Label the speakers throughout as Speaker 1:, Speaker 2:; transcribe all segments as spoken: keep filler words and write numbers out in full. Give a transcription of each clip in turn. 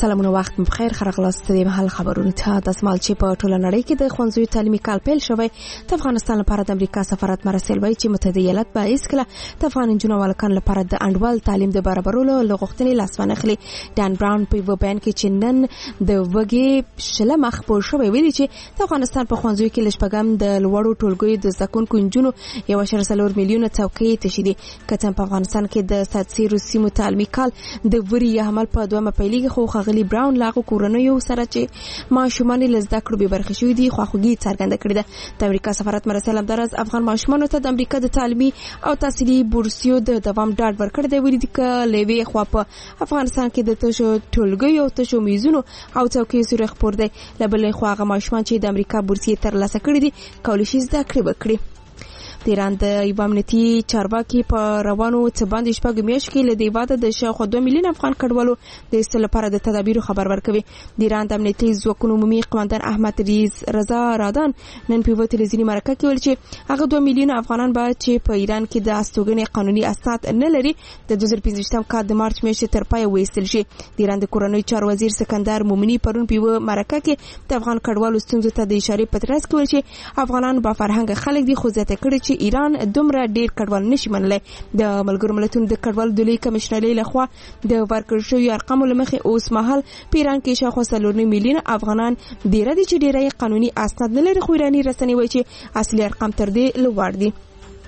Speaker 1: سلامونه وخت بخیر خرغلاست د محل خبرونو ته د اسمال چې په ټوله نړۍ کې د ښوونځیو تعلیمي کال پیل شوی د افغانستان لپاره د امریکا سفارت مرسل وایي چې متحده ایالات به هیڅکله د افغان نجونو او هلکانو لپاره د انډول تعلیم د برابرولو له غوښتنې لاس وانه اخلي. ډان براون په یوه بیان کې چې نن د وږي شلمه خپور شوی ویلي چې د افغانستان په ښوونځیو کې له شپږم د لوړو ټولګیو د زده کوونکو نجونو یو اشاریه څلور میلیونه څوکۍ تشي دي. که څه په افغانستان کې د ساتسیرو سیمو تعلیمي کال د وری عمل په دوامه پیلېږي، خو ښاغلي براون لاغو کورنیو سره چې ماشومان له زده کړو بې برخې شوي دي خواخوږي څرګنده کړې ده. د امریکا سفارت مرسل همداراز افغان ماشومانو ته د امریکا د تعلیمي او تحصیلي بورسیو د دوام ډاډ ورکړی دی. ویلي دي که له یوې خوا په افغانستان کې د تشو ټولګیو او تشو میزونو او څوکیو سوری خپور دی، له بلې خوا هغه ماشومان چې د امریکا بورسیې ترلاسه کړي دي کولی شي زده کړې وکړي. د ایران د یو امنیتي چارواکي په روانو څه باندې شپږ میاشتې کې له دې واده د شاوخوا دوه میلیونه افغان کډوالو د ایستلو لپاره د تدابیرو خبر ورکوي. د ایران د امنیتي ځواکونو عمومي قماندان احمد ریز رضا رادان نن په یوه تلویزیوني مرکه کې ویل چې هغه دوه میلیونه افغانان به چې په ایران کې د استوګنې قانوني اسناد نه لري د دوه زره پنځویشتم کال د مارچ میاشتې تر پایه وایستل شي. د ایران د کورنیو چارو وزیر سکندر مومني پرون په یوه مرکه کې د افغان کډوالو ستونزو ته د اشارې په ترڅ کې ویل چې افغانان با فرهنګ خلک دي، خو زیاته کړي چې ایران دومره ډیر کډوال نشي منلی. د ملګرو ملتونو د کډوالو د لوی کمشنرۍ لخوا د ورکړل شویو ارقامو له مخې اوس مهال په ایران کې شاوخوا څلور نیم میلیونه افغانان ډیره دي چې ډیری قانوني اسناد نه لري، خو ایراني رسنۍ وایي چې اصلي ارقام تر دې لوړ دي.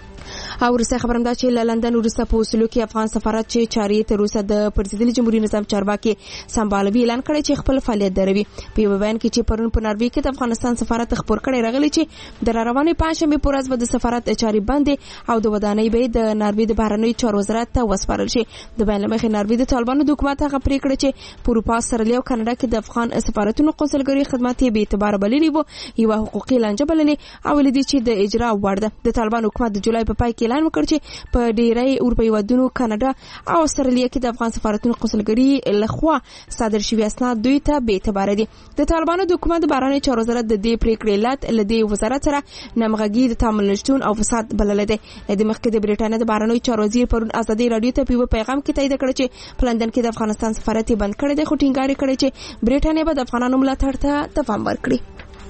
Speaker 1: او وروسته خبرم دا چې له لندن وروسته په اصولو کې افغان سفارت چې چارې تر اوسه د پرزیدلي جمهوریت نظام چارواکي سمبالوي اعلان کړی چې خپل فعالیت دروي. په یو بیان کې چې پرون په ناروې کې د افغانستان سفارت خبر کړی راغلی چې د روانې پنځشنبې په ورځ به د سفارت چارې بندې او د ودانۍ به د ناروې د بهرنیو چارو وزارت ته وسپارل شي. د بیان له مخې ناروې د طالبانو د حکومت هغه پرېکړه چې په اروپا، استرالیا او کاناډا کې د افغان سفارتونو قونسلګرۍ خدمات یې بې اعتباره بللي وو یوه حقوقي لانجه بللې او ویلي دي چې د اجرا وړ ده. د طالبان حکومت د جولای په پای کې اعلان وکړ چې په ډیری اروپایي هیوادونو، کاناډا او استرالیا کې د افغان سفارتونو قونسلګرۍ لخوا صادر شوي اسناد دوی ته بې اعتباره دي. د طالبانو د حکومت د بهرنیو چارو وزارت د دې پرېکړې علت له دې وزارت سره نمغږي، د تعامل نشتون او فساد بللی دی. له دې مخکې د برېټانیا د بهرنیو چارو وزیر پرون ازادي راډیو ته په یوه پیغام کې تایید کړی چې په لندن کې د افغانستان سفارت یې بند کړی دی، خو ټینګار یې کړی چې برېټانیا به د افغانانو ملاتړ ته دوام ورکړي.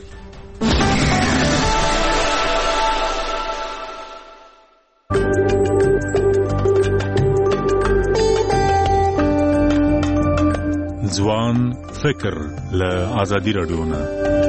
Speaker 2: ځوان فکر له ازادي راډیو نه.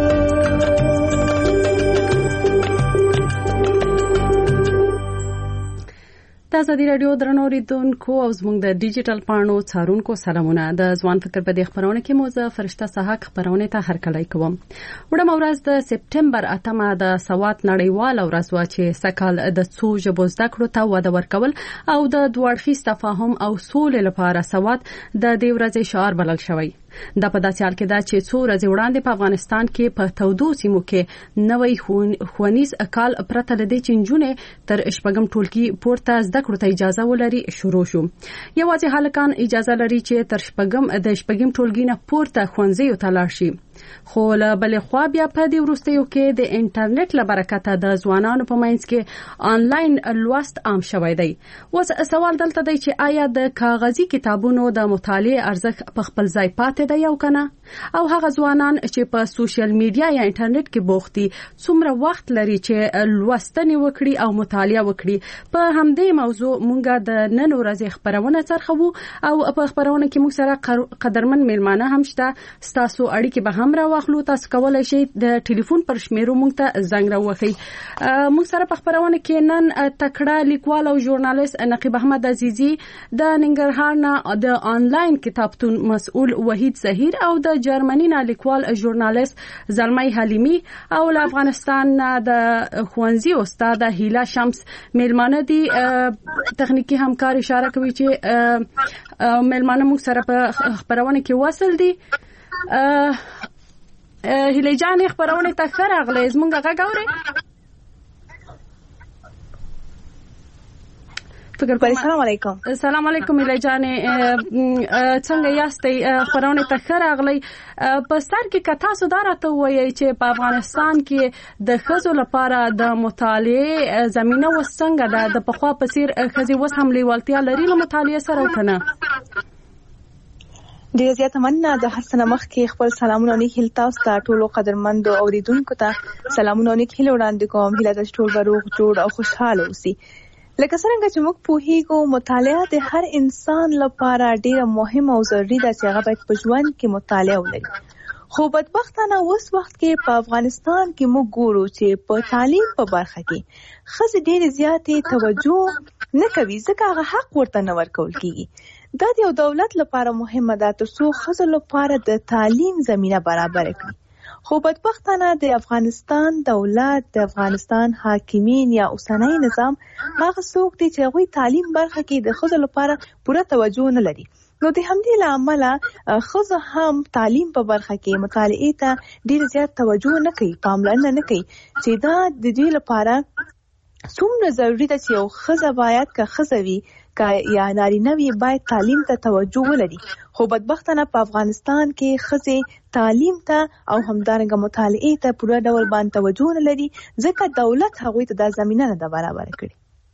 Speaker 3: د ازادي راډیو درنو اوریدونکو او زموږ د ډیجیټل پاڼو څارونکو سلامونه. د ځوان فکر په دې خبرونه کې موزه فرشته سحق خبرونه ته هرکلی کوم. وړم ورځ د سپټمبر اتمه د سواد نړیوال ورځ وا چې سکهال د څو ژبو زده کړو ته وده ورکول او د دوه اړخیز تفاهم او سولې لپاره سواد د دې ورځې شعار بلل شوی. دا په داسې حال کې دا چې څو ورځې وړاندې په افغانستان کې په تودو سیمو کې نوی ښوونیز کال پرته له دې چې نجونې تر شپږم ټولګي پورته زده کړو ته اجازه ولري شروع شو. یوازې هلکان اجازه لري چې تر شپږم د شپږم ټولګي نه پورته ښوونځیو ته لاړ شي. خو له بلې خوا بیا په دې وروستیو کې د انټرنیټ له برکته د ځوانانو په منځ کې آنلاین لوست عام شوی دی. اوس سوال دلته دی چې آیا د کاغذي کتابونو د مطالعې ارزښت په خپل ځای پاتې دی او کنه؟ او هغه ځوانان چې په سوشل میډیا یا انټرنیټ کې بوخت دي څومره وخت لري چې لوستنې وکړي او مطالعه وکړي؟ په همدې موضوع مونږه د نن ورځې خبرونه څرخو او په خبرونه کې موږ سره قدرمن میلمانه هم شته. ستاسو اړیکې به هم راوخلو. تاسو کولای شئ د ټلیفون پر شمیرو مونږ ته زنګ راوخی. مونږ سره په خبرونه کې نن تکړه لیکوال او ژورنالیست نقیب احمد عزیزی د ننګرهار نه د آنلاین کتابتون مسؤل وحید زهیر او د جرمني نه لیکوال ژورنالیست زلمی حلیمی او له افغانستان نه د ښوونځي استاد هیله شمس میلمانه دي. تخنیکی همکار اشاره کوي چې میلمانه مونږ سره په خبرونه کې وصل دي. هیله جان خبرونه ته ښه راغلی. زمونږ غږ اورئ؟ فکر کوم.
Speaker 4: السلام علیکم.
Speaker 3: السلام علیکم هیله جان، څنګه یاستئ؟ خبرونه ته ښه راغلی. په سر کې که تاسو دا راته ووایئ چې په افغانستان کې د ښځو لپاره د مطالعې زمینه اوس څنګه ده؟ د پخوا په څېر ښځې اوس هم لیوالتیا لري له مطالعې سره او که نه؟
Speaker 4: ډیره زیاته مننه. د هر څه نه مخکې خپل سلامونه او نیک هیلې تاسو ته ټولو قدرمندو اوریدونکو ته سلامونه او نیک هیلې وړاندې کوم. هیله ده چې ټول به روغ جوړ او خوشحاله اوسي. لکه څنګه چې موږ پوهیږو مطالعه د هر انسان لپاره ډیره مهمه او ضروري ده چې هغه باید په ژوند کې مطالعه ولري. خو بدبختانه اوس وخت کې په افغانستان کې موږ ګورو چې په تعلیم په برخه کې ښځې ډېرې زیاتې توجه نه کوي ځکه هغه حق ورته نه ورکول کېږي. دا د یو دولت لپاره مهمه ده ترڅو ښځو لپاره د تعلیم زمینه برابر کړي. خو بدبختانه د افغانستان دولت، د افغانستان حاکمین یا اوسنی نظام هغه څوک دي چې هغوی تعلیم برخه کې د ښځو لپاره پوره توجه نه لري. نو د همدې له امله ښځو هم تعلیم په برخه کې مطالعې ته ډېر زیات توجه نه کوي، پاملرنه نه کوي چې دا د دوی لپاره څومره ضروري ده چې یو ښځه باید که ښځه وي که یا نارینه وي باید تعلیم ته توجه ولري. خو بدبختانه په افغانستان کې ښځې تعلیم ته او همدارنګه مطالعې ته پوره ډول باندې توجه نه لري ځکه دولت هغوی ته دا زمینه نه ده برابره کړې.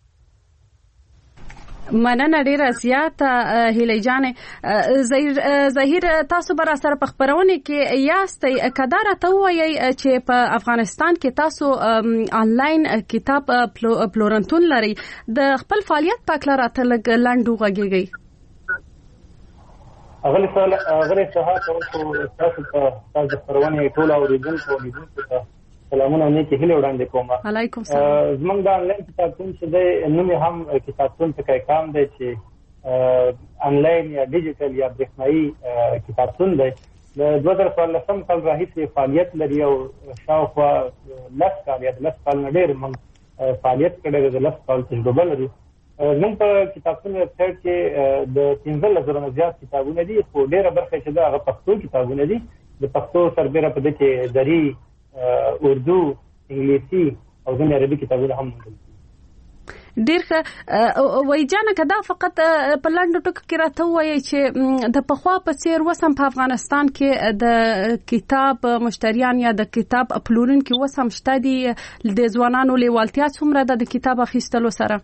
Speaker 3: مننه ډیره زیاته هیلې جانې. ظهیر تاسو به سره په خبرونه کې یاستئ کدا راته وایي چې په افغانستان کې تاسو آنلاین کتاب پلورنتون لري، د خپل فعالیت په اړه راته لږ لاندو غږیږي.
Speaker 5: اغلی سوال اغلی صحه تاسو تاسو په تاسو خبرونه ټول اوریدونکو اوریدونکو ته سلامونه نیکی هیله وړاندې کوم.
Speaker 3: علیکم السلام.
Speaker 5: زمونږ د آنلاین کتابتون چې دی نوم یې هم کتابتون څخه کام دی چې آنلاین یا ډیجیټل یا برېښنایي کتابتون دی. د دوه زره څوارلسم کال راهیسې فعالیت لري او شاوخوا لس کال یا لس کال نه ډېر موږ فعالیت کړی دی، د لس کال تجربه لري. زمونږ په کتابتون ویبسایټ کې د پنځلس زره نه زیات کتابونه دي خو ډېره برخه چې ده هغه پښتو کتابونه دي. د پښتو سربیره په دې کې دري، اردو، انګلیسي او ځینې عربي کتابونه هم موندل.
Speaker 3: ډیر ښه. وای جانه کدا فقط په لاندو ټکو کې راته وایي چې د پخوا په څیر وسم په افغانستان کې د کتاب مشتریان یا د کتاب پلورونکو وسم شته دي، د ځوانانو لیوالتیا څومره ده د کتاب اخیستلو سره؟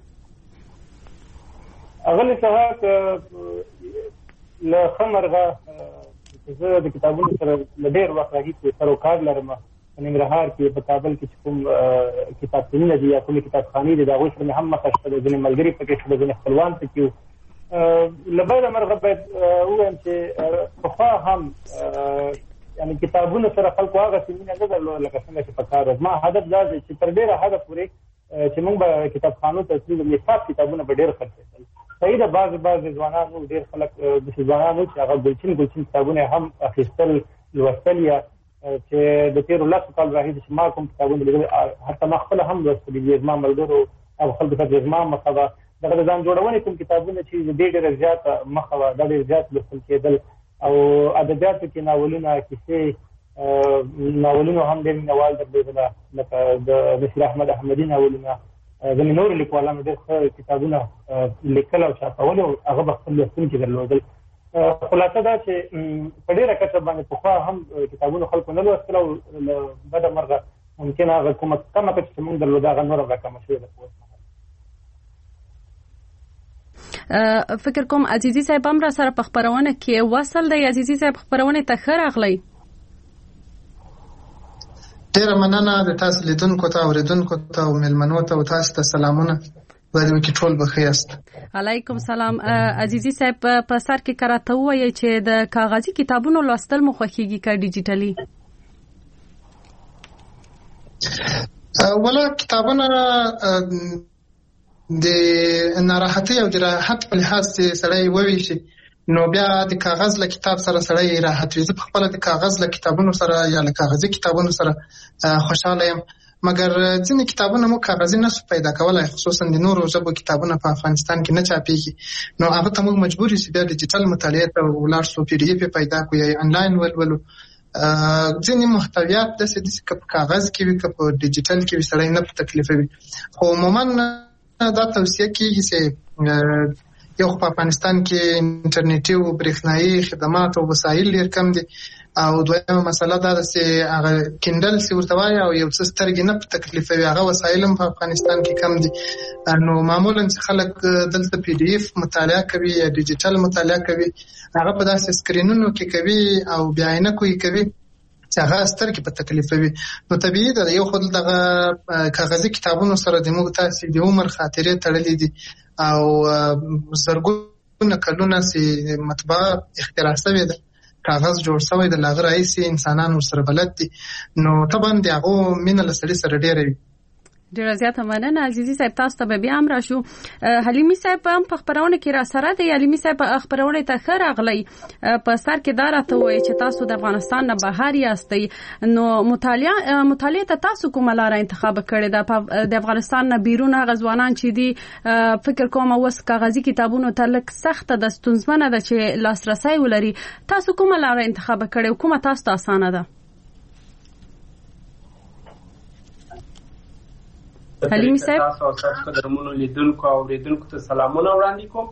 Speaker 5: اغلی صحه له خمرغه زه د کتابونو سره له ډېر وخت راهیسې سر و کار لرم. په ننګرهار کې په کابل کې چې کوم کتابتونونه دي یا کومې کتابخانې دي د هغوی سره مې هم مخه شته، ځینې ملګري پکې شته، ځینې خپلوان پکې وو. له بله مرغه باید ووایم چې پخوا هم یعنې کتابونو سره خلکو هغسې مینه نه درلوده لکه څنګه چې په کار. زما هدف دا دی چې تر ډېره حده پورې چې موږ به کتابخانو ته تلو نصاب کتابونه به ډېر خرڅېدل. صحیح ده، بعضې بعضې ځوانان وو، ډېر خلک داسې ځوانان وو چې هغه ګلچین ګلچین کتابونه هم اخیستل، لوستل یا چې د تیرو لسو کال راهیسې چې ما کوم کتابونه لیدل حتی ما خپله هم لوستلي دي. زما ملګرو او خلکو ته زما مخه وه دغه د ځان جوړونې کوم کتابونه چې د دې ډېره زیاته مخه وه، دا ډېر زیات لوستل کېدل. او ادبیاتو کې ناولونه، کیسې، ناولونو هم ډېر مینهوال درلودله لکه د نصیر احمد احمدي ناولونه، ځینې نورو لیکوالانو ډېر ښه کتابونه لیکل او چاپول او هغه به خپل لوستونکي درلودل. خلاصه دا چې په ډېره کچه باندې پخوا هم کتابونو خلکو نه لوستل او له بده مرغه ممکن هغه کومه کمه کچه چې موږ درلوده هغه نوره راکمه شوې ده.
Speaker 3: فکر کوم عزیزي صاحب هم را سره په خبرونه کې وصل دی. عزیزي صاحب خبرونه ته ښه راغلی.
Speaker 6: ډېره مننه د تاسو لیدونکو ته اوریدونکو ته او مېلمنو ته او تاسو ته سلامونه. باید کې ټول بخیر است.
Speaker 3: علیکم سلام. عزیزي صاحب په سر کې کراته وایي چې د کاغذي کتابونو لوستل مو خوښیږي که ډیجیټلي؟
Speaker 6: ولا کتابونه د ناراحتي او د راحت په لحاظ سړی وویشي نو بیا د کاغذ له کتاب سره سړی راحت وي. زه په خپله د کاغذ له کتابونو سره یا له کاغذي کتابونو سره خوشحاله یم، مګر ځینې کتابونه مو کاغذي نسو پیدا کولای، خصوصا د نورو ژبو کتابونه په افغانستان کې نه چاپېږي. نو هغه ته موږ مجبور یو چې بیا ډیجیټل مطالعې ته ولاړ شو، پی ډي اف یې پیدا کړو یا آنلاین ولولو. ځینې محتویات داسې داسې که په کاغذ کې وي که په ډیجیټل کې وي سړی نه په تکلیفوي. خو عموما دا توصیه کېږي چې یو خو په افغانستان کې انټرنیټي او برېښنایي خدمات او وسایل ډېر کم دي، او دویمه مسله دا ده چې هغه کینډل چې ورته وایي او یو څه سترګې نه تکلیفوي، هغه وسایل هم په افغانستان کې کم دي. نو معمولا چې خلک دلته پی ډي اف مطالعه کوي یا ډیجیټل مطالعه کوي، هغه په داسې سکرینونو کې کوي او بیا عینکو یې کوي چې هغه سترګې په تکلیفوي. نو طبیعي ده یو خو دغه کاغذي کتابونو سره د موږ تاسې د عمر خاطرې تړلې دي او زرګونه کلونه چې مطبعه اختراع شوې ده، کاغذ جوړ شوی د لاغه راځي، انسانان ورسره بلد دي. نو طبعا د هغه مینه له سړي سره ډېره وي.
Speaker 3: ډیره زیاته مننه عزیزي صاحب، تاسو ته بیا هم راشو. حلیمي صاحب هم په خبرونه کې را سره دی. حلیمي صاحب خبرونه ته ښه راغلی. په سر کې دا راته وایي چې تاسو د افغانستان نه بهر یاستئ، نو مطالعه مطالعه ته تاسو کومه لاره انتخاب کړې ده؟ د افغانستان نه بیرون هغه ځوانان چې دي فکر کوم اوس کاغذي کتابونو ته لږ سخته ده، ستونزمنه ده چې لاسرسی ولري. تاسو کومه لاره انتخاب کړې او کومه تاسو ته اسانه ده؟ حلیمي صاحب،
Speaker 7: تاسو او تاسو قدرمنو لیدونکو او اوریدونکو ته سلامونه وړاندې کوم.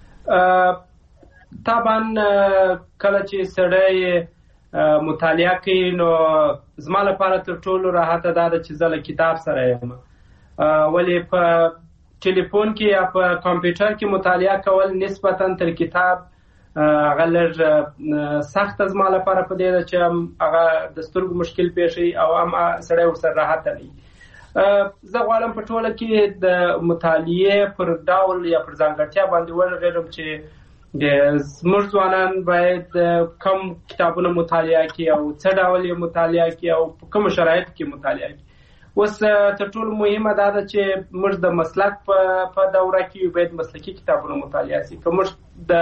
Speaker 7: طبعا کله چې سړی مطالعه کوي نو زما لپاره تر ټولو راحت دا ده چې زه له کتاب سره یم، ولې په ټلیفون کې یا په کمپیوټر کې مطالعه کول نسبتا تر کتاب هغه لږ سخته زما لپاره په دې ده چې هغه د سترګو مشکل پیښي او هم سړی ورسره راحت نه وي. زه غواړم په ټوله کې د مطالعې پر ډول یا پر ځانګړتیا باندې وغږېږم چې زموږ ځوانان باید کم کتابونه مطالعه کړي او څه ډول یې مطالعه کړي او په کومو شرایطو کې مطالعه کړي. اوس تر ټولو مهمه دا ده چې موږ د مسلک په دوره کې باید مسلکي کتابونه مطالعه شي. که موږ د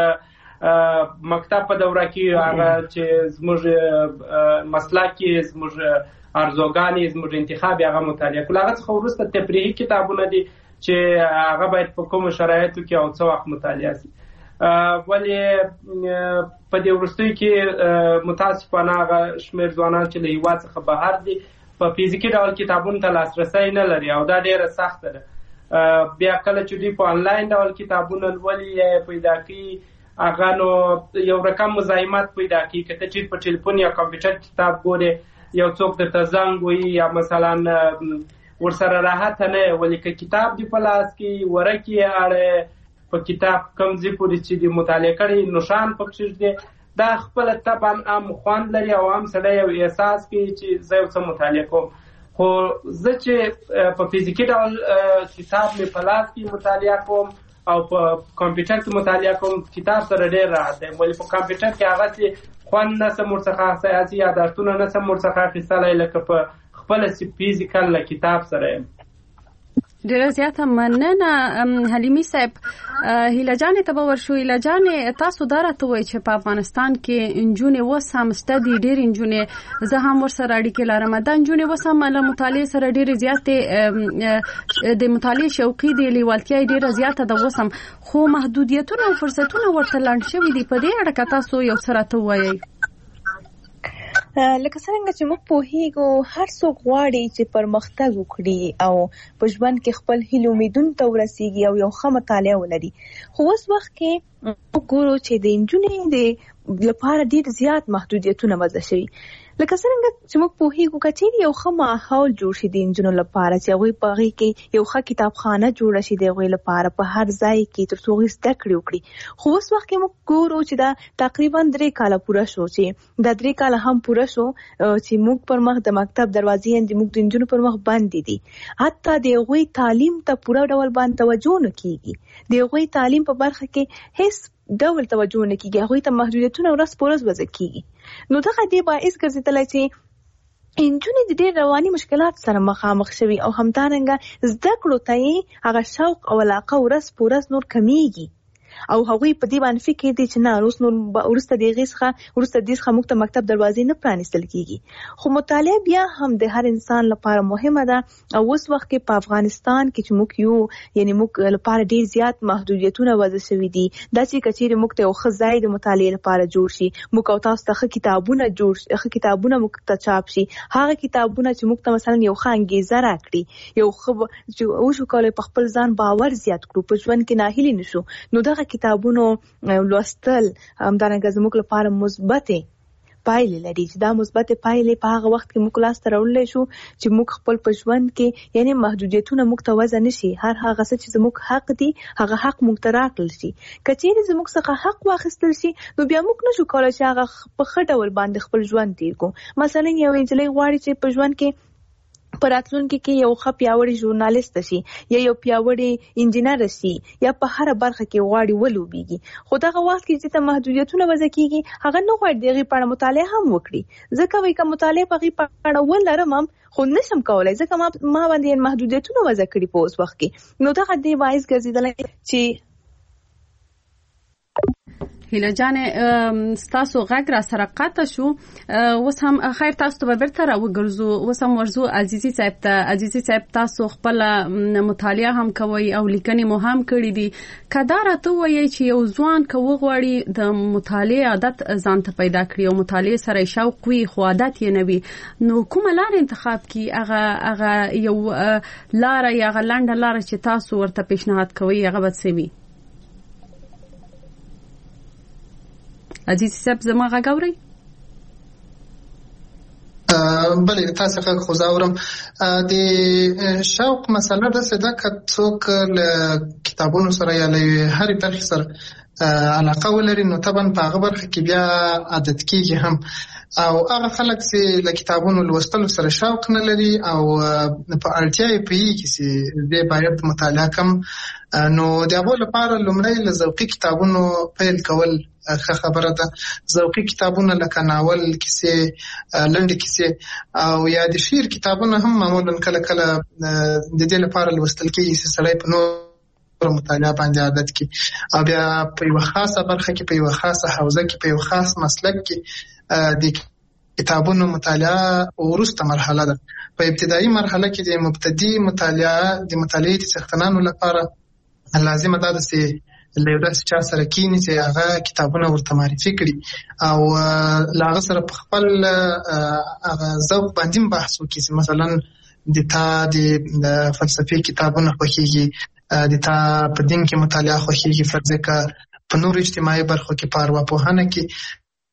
Speaker 7: مکتب په دوره کې هغه چې زموږ مسلک کې زموږ ارزوګانې زموږ انتخاب هغه مطالعه کول، هغه څخه وروسته تفریحي کتابونه دي چې هغه باید په کومو شرایطو کې او څه وخت مطالعه شي. ولې په دې وروستیو کې متاسفانه هغه شمېر ځوانان چې له هېواد څخه بهر دي په فزیکي ډول کتابونو ته لاسرسی نه لري او دا ډېره سخته ده. بیا کله چې دوی په آنلاین ډول کتابونه لولي یا پیدا کوي، هغه نو یو رقم مزاحمت پیدا کوي. که ته چېرې په ټلیفون یا کمپیوټر کتاب ګورې، یو څوک درته زنګ وایي یا مثلا ورسره راحت نه، ولې که کتاب دی په لاس کې ورکې اړه په کتاب کم ځای پورې چې دی مطالعه کړي نوشان پکې دی، دا خپل طبعا هم خوند لري او هم سړی یو احساس کوي چې زه یو څه مطالعه کوم. خو زه چې په فزیکي ډول کتاب مې په لاس کې مطالعه کوم او په کمپیوټر کې مطالعه کوم، کتاب سره ډېر راحت دی. ولې په کمپیوټر کې هغه چې خوند نه سم ورڅخه سیاسي یاداشتونه نه سم ورڅخه اخیستلی لکه په خپله فزیکل له کتاب سره یم.
Speaker 3: ډیره زیاته مننه حلیمي صاحب. هیله جانې ته به ورشو. هیله جانې تاسو دا راته وایئ چې په افغانستان کې نجونې اوس هم شته دي، ډېرې نجونې، زه هم ورسره اړیکې لرم، دا نجونې اوس هم له مطالعې سره ډېرې زیاتې د مطالعې شوقي دي، لیوالتیا یې ډېره زیاته ده اوس هم، خو محدودیتونه او فرصتونه ورته لنډ شوي دي. په دې اړه که تاسو یو څه راته ووایئ.
Speaker 4: لکه څنګه چې موږ پوهیږو هر څوک غواړي چې پرمختګ وکړي او په ژوند کې خپل هیلو امیدونو ته ورسیږي او یو ښه مطالعه ولري. خو اوس وخت کې موږ ګورو چې د نجونې د لپاره ډېر زیات محدودیتونه وضع شوي. لکه څنګه چې موږ پوهیږو که چېرې یو ښه ماحول جوړ شي د نجونو لپاره چې هغوی په هغې کې یو ښه کتابخانه جوړه شي د هغوی لپاره په هر ځای کې تر څو هغوی زده کړې وکړي. خو اوس وخت کې موږ ګورو چې دا تقریبا درې کاله پوره شو چې دا درې کاله هم پوره شو چې موږ پر مخ د مکتب دروازې موږ د نجونو پر مخ بندې دي. حتی د هغوی تعلیم ته پوره ډول باندې توجه نه کېږي، د هغوی تعلیم په برخه کې هیڅ ډول توجه نه کېږي، هغوی ته محدودیتونه ورځ په ورځ وضع کېږي. نو دغه دې باعث ګرځېدلی چې نجونې د ډېر رواني مشکلات سره مخامخ شوي او همدارنګه زده کړو ته یې هغه شوق او علاقه ورځ په ورځ نور کمیږي او هغوی په دې باندې فکر دي چې نه اوس نور وروسته د هغې څخه وروسته دې څخه موږ ته مکتب دروازې نه پرانیستل کېږي. خو مطالعه بیا هم د هر انسان لپاره مهمه ده او اوس وخت کې په افغانستان کې چې موږ یو یعنې موږ لپاره ډېر زیات محدودیتونه وضع شوي دي. دا چې که چېرې موږ ته یو ښه ځای د مطالعې لپاره جوړ شي، موږ او تاسو ته ښه کتابونه جوړ شي، ښه کتابونه موږ ته چاپ شي، هغه کتابونه چې موږ ته مثلا یو ښه انګېزه راکړي، یو ښه چې وشو کولی په خپل ځان باور زیات کړو، په ژوند کې ناهیلي نه شو، نو دغه کتابونو لوستل همدارنګه زموږ لپاره مثبتې پایلې لري چې دا مثبت پایلې په هغه وخت کې موږ لاس ته راوړلی شو چې موږ خپل په ژوند کې یعنی محدودیتونه موږ ته وضع نشي. هر هغه څه چې زموږ حق دي هغه حق موږ ته راکړل شي. که چیرې زموږ څخه حق واخیستل شي نو بیا موږ نشو کولی چې هغه په ښه ډول باندې خپل ژوند تیر کړو. مثلا یو نجلۍ غواړي چې په ژوند کې په راتلونکي کې یو ښه پیاوړی ژورنالیست شي یا یو پیاوړی انجینر شي یا په هر برخه کې غواړي ولوبېږي، خو دغه وخت کې چې ته محدودیتونه وضع کېږي هغه نه غواړي د هغې په اړه مطالعه هم وکړي. ځکه وایي که مطالعه په هغې په اړه ولرم هم خو نشم کولی ځکه ما ما باندې محدودیتونه وضع کړي په اوس وخت کې. نو دغه دې باعث ګرځېدلی چې
Speaker 3: هیله جانې ستاسو غږ را سره قطع شو. اوس هم خیر تاسو ته به بیرته راوګرځو. اوس هم ورځو عزیزي صاحب ته. عزیزي صاحب تاسو خپله مطالعه هم کوئ او لیکنې مو هم کړي دي. که دا راته ووایئ چې یو ځوان که وغواړي د مطالعې عادت ځان ته پیدا کړي او مطالعې سره یې شوق وي خو عادت یې نه وي، نو کومه لاره انتخاب کړي؟ هغه هغه یو لاره یا هغه لنډه لاره چې تاسو ورته پیشنهاد کوئ هغه به څه وي؟ عزیز صاحب زما غږ اورئ؟
Speaker 6: بلې تاسو غږ خو زه اورم. د شوق مسله داسې ده که څوک له کتابونو سره یا له هرې برخې سره علاقه ولري نو طبعا په هغه برخه کې بیا عادت کېږي هم. او هغه خلک چې له کتابونو لوستلو سره شوق نه لري او په اړتیا یې پوهېږي چې دی باید مطالعه کم، نو د هغو لپاره لومړی له ذوقي کتابونو پیل کول ښه خبره ده. ذوقي کتابونه لکه ناول، کیسې، لنډې کیسې او یا د شعر کتابونه هم معمولا کله کله د دې لپاره لوستل کېږي چې سړی په نور مطالعه باندې عادت کی او بیا په یوه خاصه برخه کې په یوه خاصه حوزه کې په یو خاص مسلک کې د کتابونو مطالعه وروسته مرحله ده. په ابتدایي مرحله کې د مبتدي مطالعه د مطالعې د څښتنانو لپاره لازمه ده چې له یو داسې چا سره کینی چې هغه کتابونه ورته معرفي کړي او له هغه سره په خپل هغه ذوق باندې بحث وکړي چې مثلا د تا د فلسفي کتابونه خوښېږي، د تا په دین کې مطالعه خوښېږي، فرض که په نورو اجتماعي برخو کې په ارواپوهنه کې،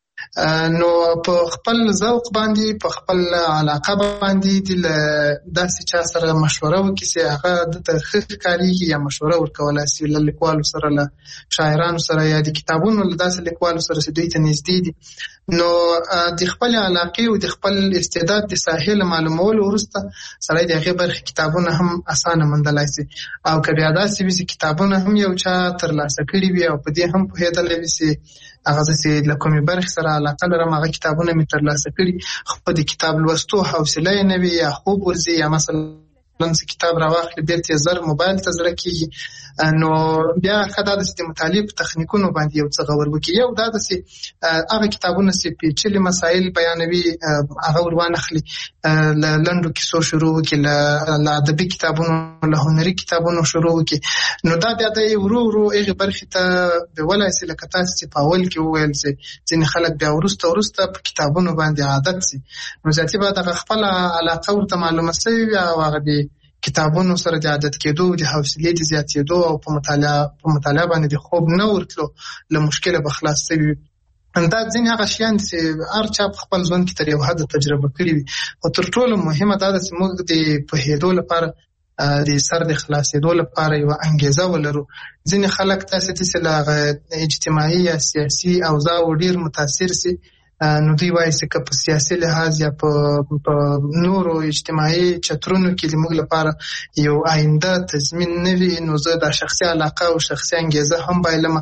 Speaker 6: نو په خپل ذوق باندې په خپل علاقه باندې د داسې چا سره مشوره وکړي چې هغه دته ښه ښکارېږي یا مشوره ورکولی شي له لیکوالو سره، له شاعرانو سره یا د کتابونو له داسې لیکوالو سره چې دوی ته نږدې دي. نو د خپل علاقې او د خپل استعداد د ساحې له معلومولو وروسته سړی د هغې برخې کتابونه هم اسانه موندلی شي. او که بیا داسې وي چې کتابونه هم یو چا ترلاسه کړي وي او په دې هم پوهېدلی وي چې هغه زه چې له کومې برخې سره علاقه لرم هغه کتابونه مې ترلاسه کړي خو د کتاب لوستو حوصله یې نه وي یا خوب ورځي یا مثلا څه کتاب راواخلي بیرته یې زر موبایل ته زړه کېږي، نو بیا ښه دا ده چې د مطالعې په تخنیکونو باندې یو څه غور وکړي. یو دا ده چې هغه کتابونه چې پیچلي مسایل بیانوي هغه ور وانخلي، له لنډو کیسو شروع وکړي، له ادبي کتابونو له هنري کتابونو شروع وکړي. نو دا بیا د ورو ورو هغې برخې ته بیولی شي لکه تاسې چې په اول کې وویل چې ځینې خلک بیا وروسته وروسته په کتابونو باندې عادت شي، نو زیاتي به دغه خپله علاقه ورته معلومه شوې وي او هغه د کتابونو سره د عادت کېدو د حوصلې د زیاتېدو او په مطالعه په مطالعه باندې د خوب نه ورتلو له مشکله به خلاص شوي وي. دا ځینې هغه شیان چې هر چا په خپل ژوند کې تر یو حده تجربه کړي وي، خو تر ټولو مهمه دا ده چې موږ د پوهېدو لپاره د سر د خلاصېدو لپاره یوه انګېزه ولرو. ځینې خلک داسې دي چې له هغه اجتماعي یا سیاسي اوضاعو ډېر متاثر شي، نو دوی وایي چې که په سیاسي لحاظ یا په نورو اجتماعي چترونو کې زموږ لپاره یو آینده تضمین نه وي نو زه دا شخصي علاقه او شخصي انګېزه هم بایلم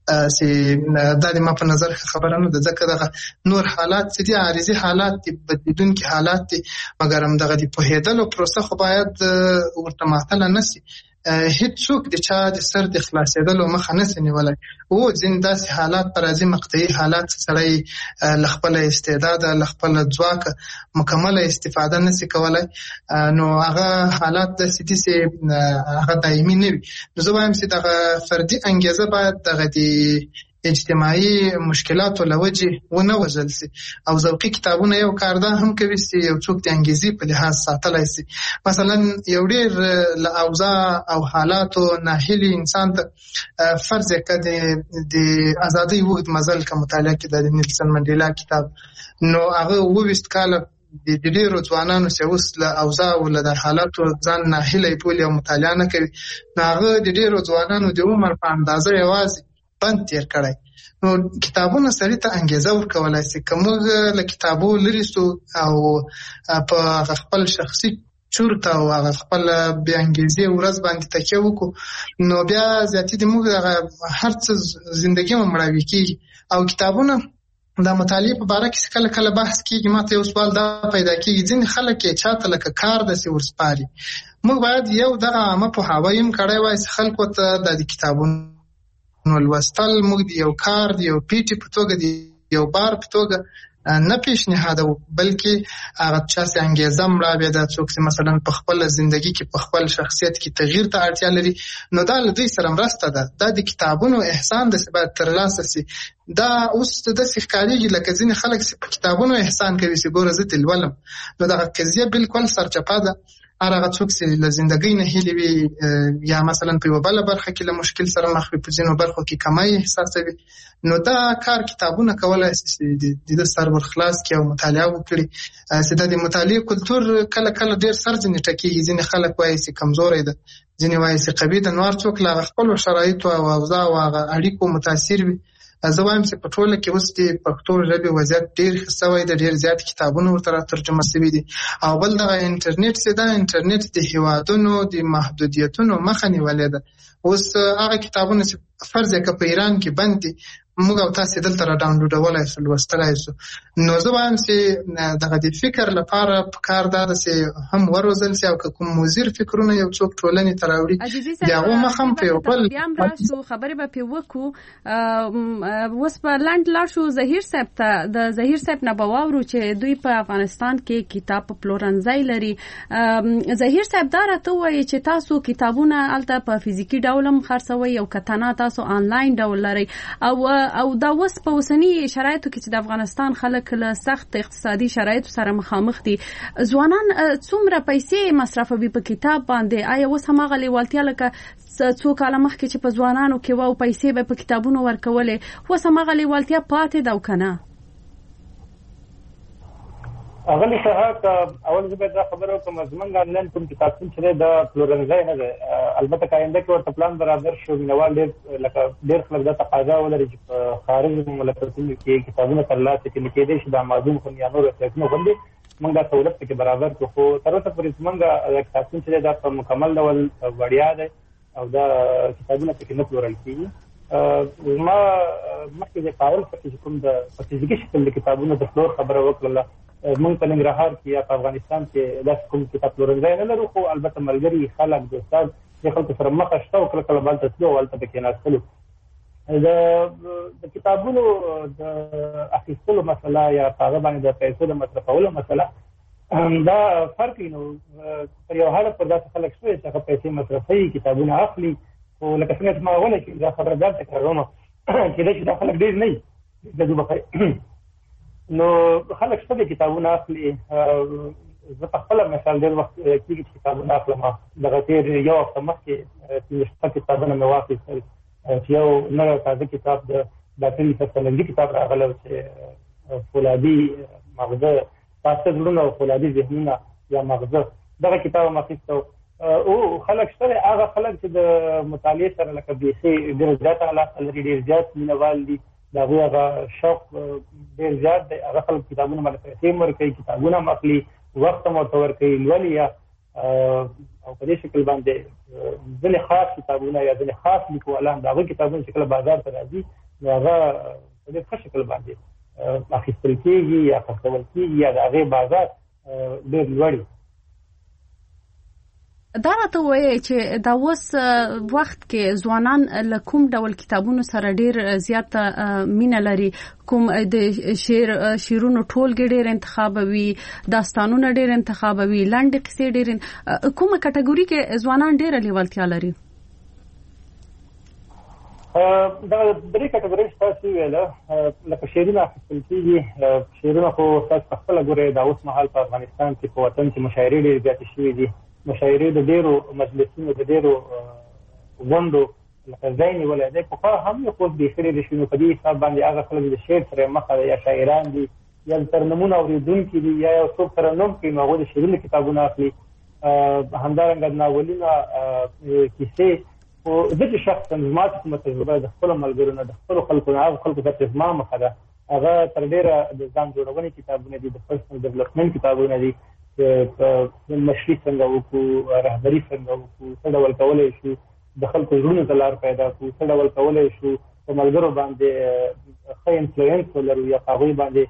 Speaker 6: چې دا د ما په نظر ښه خبره نه ده، ځکه دغه نور حالات چې دي عارضي حالات دي، بدلیدونکي حالات دي، مګر همدغه د پوهېدلو پروسه خو باید ورته معطله نه شي. هیڅ څوک د چا د سر د خلاصېدلو مخه نشي نیولی. او ځینې داسې حالات په راځي مقطعي حالات چې سړی له خپله استعداده له خپله ځواکه مکمله استفاده نشي کولی، نو هغه حالات داسې دي چې هغه دایمي نه وي. نو زه وایم چې دغه فردي انګېزه باید دغه د اجتماعي مشکلاتو لوجه ونه وژل سي او ذوقي کتابونه یو کار ده هم کوي چې یو څوک د انګیزي په لحاظ ساتلای سي. مثلا یو ډیر له اوضاع او حالاتو ناهیلي انسان ته فرض کړي د ازادي وخت مزل کا مطالعه کې د نیلسن منډیلا کتاب نو هغه وویست کاله د ډیرو ځوانانو چې اوس له اوضاع او له حالاتو ځان ناهیلي بولي او مطالعه نه کوي نو هغه د ډیرو ځوانانو د عمر په اندازه یوازې بند تیر کړی. نو کتابونه سړی ته انګیزه ورکولای شي. کومه له کتابو لري سو او په خپل شخصي چورته او خپل بیا انګیزه ورځ باندې تکیه وکړو نو بیا ذاتي د موږ هر څه ژوندۍ مړاوي کیږي. او کتابونه د مطالعه په اړه کې کله کله بحث کیږي. ماته یو سوال دا پیدا کیږي ځین خلک یې چاته لکه کار د سی ورسپاري. موږ باید یو دغه عامه په هوایم کړای وای خلکو ته د کتابونو نو لوستل موږ دی یو کار دی یو پیټي په توګه دی یو بار په توګه نه پیشنهادو بلکې هغه چا سي انګیزه مړه بیا د څوک چې مثلا په خپل ژوندۍ کې په خپل شخصیت کې تغییر ته اړتیا لري نو دا له دې سره مرسته ده. دا د کتابونو احسان د سبا ترلاسه سي. دا اوس د ښکاریږي لکه ځین خلک چې په کتابونو احسان کوي چې ګوره زه تلولم نو دا قضیه بالکل سرچپه ده. هغه څوک چې له ژوندۍ نه هیلې وي یا مثلا په یو بل برخه کې له مشکل سره مخ وي په ځینو برخو کې کمای احساسوي نو دا کار کتابونه کولای شي د سر ورخلاص کې او مطالعه وکړي. چې د مطالعه کلتور کله کله ډیر سرځنی ټکیږي. ځینې خلک وایي چې کمزوري ده ځینې وایي چې قوي ده. نور څوک لا خپل شرایط او اوضاع او اړیکو متاثر وي. زه وایم چې په ټوله کې اوس د پښتو ژبې وضعیت ډېر ښه سوی دی. ډېر زیات کتابونه ورته ترجمه شوي دي. او بل دغه انټرنیټ چې ده انټرنیټ د هیوادونو د محدودیتونو مخه نیولې ده. اوس هغه کتابونه چې فرض یې که په ایران کې بند دي موږ او تاسې دلته را ډاونلوډولی شو لوستلی شو نو زه وایم چې دغه د فکر لپاره پکار دا ده چې هم وروزل شي او که کوم مضر فکرونه یو څوک ټولنې ته راوړي د هغو مخ هم په یو بل
Speaker 3: بیا هم راشو خبرې به پرې وکړو. اوس په لنډ لاړ شو ظهیر صاحب ته. د ظهیر صاحب نه به واورو چې دوی په افغانستان کې کتاب په پلورنځی لري. ظهیر صاحب دا راته ووایي چې تاسو کتابونه هلته په فزیکي ډول هم خرڅوئ او که نه تاسو آنلاین ډول لرئ او او دا وس په اوسنی شرایطو کې چې د افغانستان خلک له سخت اقتصادي شرایطو سره مخامخ دي ځوانان څومره پیسې مصرفوي په کتاب باندې؟ آیا اوس هماغه لیوالتیا لکه څو کاله مخکې چې په ځوانانو کې وو پیسې به په کتابونو ورکولې اوس هماغه لیوالتیا پاتې ده او که نه؟
Speaker 5: اغلی شهاب اول زه به دا خبره وکړم زمونږ آنلاین کوم کتابتون چې دی دا پلورنځی نه دی. البته که آینده کې ورته پلان برابر شو مینوال ډېر لکه ډېر خلک دا تقاضا ولري چې په خارج مملکتونو کې کتابونه ترلاسه کړي کېدای شي د امازون خو یا نورو ویبسایټونو غوندې موږ دا سهولت پکې برابر کړو. خو تر اوسه پورې زمونږ کتابتون چې دی دا په مکمل ډول وړیا دی او دا کتابونه پکې نه پلورل کېږي. زما مخکې د کاول پکې چې کوم د په فزیکي شکل د کتابونو د پلور خبره وکړله موږ په ننګرهار کې یا په افغانستان کې داسې کوم کتاب پلورنځی نه لرو خو البته ملګري خلک دوستان د خلکو سره مخه شته او کله کله به هلته تلو او هلته به کېناستلو. د کتابونو د اخیستلو مسله یا په هغه باندې د پیسو د مصرفولو مسله دا فرق نو پر یو حالت پر داسې خلک شوی چې هغه پیسې مصرفوي کتابونه اخلي خو لکه څنګه چې ما وویل چې دا خبره ځان تکراروم کېدای شي دا خلک ډېر نه وي د دوبه نو خلک شته د کتابونه اخلي. زه په خپله مثال ډېر وخت کېږي چې کتابونه اخلم. دغه تېر یو هفته مخکې پنځه شپږ کتابونه مې واخیستل چې یو نوی تازه کتاب د ډاکټر یوسف سنګري کتاب راغلی چې فولادي مغزه پاسته زړونه او فولادي ذهنونه یا مغزه دغه کتاب هم اخیسته. او خلک شته هغه خلک چې د مطالعې سره لکه بیخي ډېر زیاته علاقه لري ډېر زیات مینهوال دي د هغوی هغه شوق ډېر زیات دی. هغه خلک کتابونه باندې پیسې هم ورکوي کتابونه هم اخلي وخت هم ورته ورکوي لولي یا او په دې شکل باندې ځینې خاص کتابونه یا ځینې خاص لیکوالان د هغوی کتابونه چې کله بازار ته راځي نو هغه په ډېر ښه شکل باندې اخیستل کېږي یا خرڅول کېږي یا د هغې بازار ډېر لوړ.
Speaker 3: دا راته وایي چې دا اوس وخت کې ځوانان له کوم ډول کتابونو سره ډېر زیاته مینه لري؟ کوم د شعر شعرونو ټولګې ډېر انتخابوي داستانونه ډېر انتخابوي لنډې قصې ډېر کومه کټګوري کې ځوانان ډېره لیوالتیا لري؟
Speaker 5: دا درې کټګورۍ تاسو ویله لکه شعرونه اخیستل کېږي شعرونه خو تاسو په خپله ګورئ دا اوس مهال په افغانستان کې په وطن کې مشاعرې ډېرې زیاتې شوي دي مشاعرې د ډېرو مجلسونو د ډېرو غونډو لکه ځای نیولی دی پخوا هم یې خو بیخي ډېرې شوي نو په دې حساب باندې هغه خلک د شعر سره مخه ده یا شاعران دي یا د ترنمونو اورېدونکي دي یا یو څوک ترنم کوي نو هغوی د شعرونو کتابونه اخلي همدارنګه د ناولونه کیسې خو زه چې شخصا زما چې کومه تجربه د خپلو ملګرو نه د خپلو خلکو نه هغو خلکو ته چې زما مخه ده هغه تر ډېره د ځان جوړونې کتابونه دي د پرسنل ډیولپمنټ کتابونه دي چې مشري څنګه وکړو رهبري څنګه وکړو څه ډول کولی شو د خلکو زړونو ته لار پیدا کړو څه ډول کولی شو په ملګرو باندې ښه انفلوئنس ولرو یا په هغوی باندې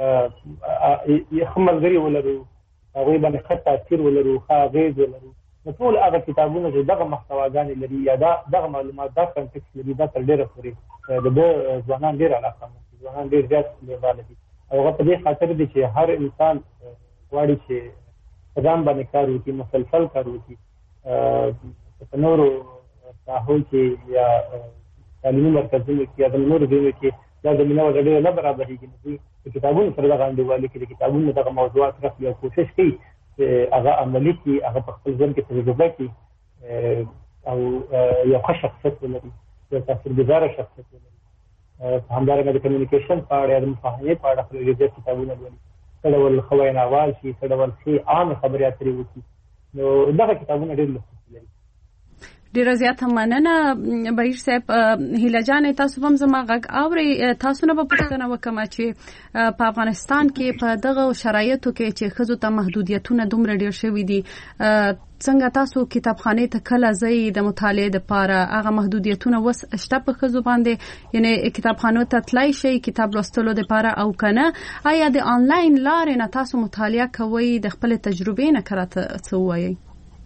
Speaker 5: ښه ملګري ولرو هغوی باندې ښه تاثیر ولرو ښه اغېز ولرو نو ټول هغه کتابونه چې دغه محتواګانې لري یا دغه معلومات دا کنټکس لري دا تر ډېره پورې د ده ځوانان ډېر علاقمند دي ځوانان ډېر زیات لیواله دي او هغه په دې خاطر دي چې هر انسان غواړي چې په ځان باندې کار وکړي مسلسل کار وکړي په نورو ساحو کې یا تعلیمي مرکزونو کې یا د نورو ځایونو کې دا زمینه ورته ډېره نه برابرېږي نو دوی په کتابونو سره دغه انډیوالي کوي د کتابونو دغه موضوعات رسمي او کوشش کوي هغه عملي کړي هغه په خپل ژوند کې تجربه کړي او یو ښه شخصیت ولري یو تاثیرګذاره شخصیت ولري همدارنګه د کمیونیکیشن په اړه یا د مفاهمې په اړه خپل ډېر کتابونه لولي څه ډول ښه ویناوال شي څه ډول ښې عامې خبرې اترې وکړي نو دغه کتابونه ډېر لوستل لري
Speaker 3: ډیره زیاته مننه بهیر صاحب هیله جانې تاسو هم زما غږ اورئ تاسو نه به پوښتنه وکړم چې په افغانستان کې په دغه شرایطو کې چې ښځو ته محدودیتونه دومره ډېر شوي دي څنګه تاسو کتابخانې ته کله ځئ د مطالعې دپاره هغه محدودیتونه اوس شته په ښځو باندې یعنې کتابخانو ته تللی شئ کتاب لوستلو دپاره او که نه آیا د آنلاین لارې نه تاسو مطالعه کوئ د خپلې تجربې نه که راته څه ووایئ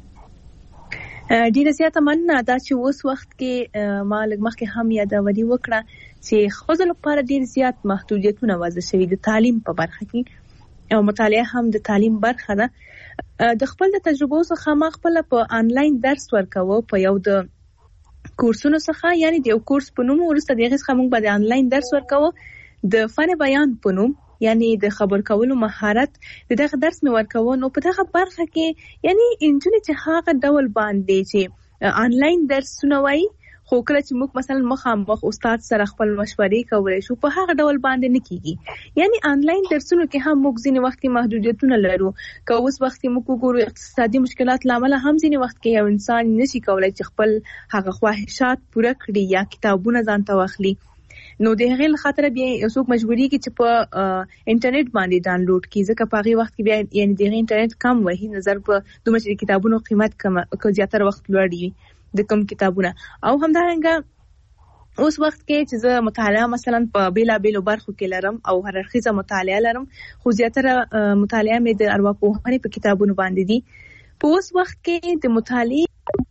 Speaker 4: ډیره زیاته مننه دا چې اوس وخت کې ما لږ مخکې هم یادوري وکړه چې ښځو لپاره ډیر زیات محدودیتونه وضع شوي د تعلیم په برخه کې او مطالعه هم د تعلیم برخه ده د خپل د تجربو څخه ما خپل په آنلاین درس ورکوه په یو د کورسونو څخه یعنی د یو کورس په نوم وروسته دغه څخه موږ به د آنلاین درس ورکوه د فن بیان په نوم یعنی د خبر کولو مهارت د دغه درس مې ورکوه نو په دغه برخه کې یعنی انجونې چې هغه ډول باندې چې آنلاین درسونه وایي خو کله چې موږ مثلا مخامخ استاد سره خپل مشورې کولای شو په هغه ډول باندې نه کیږي یعنی آنلاین درسونو کې هم موږ ځینې وخت کې محدودیتونه لرو که اوس وخت کې موږ وګورو اقتصادي مشکلات لامل هم ځینې وخت کې یو انسان نشي کولای چې خپل هغه خواهشات پوره کړي یا کتابونه ځان ته واخلي نو د هغې له خاطره بیا یو څوک مجبورېږي چې په انټرنیټ باندې ډاونلوډ کړي ځکه په هغې وخت کې بیا یعنې د هغې انټرنیټ کم وهي نظر په دومره چې د کتابونو قیمت کم زیاتره وخت لوړ وي د کم کتابونه او همدارنګه اوس وخت کې چې زه مطالعه مثلا په بیلابیلو برخو کې لرم او هر اړخیزه مطالعه لرم خو زیاتره مطالعه مې د ارواپوهنې په کتابونو باندې دي په اوس وخت کې د مطالعې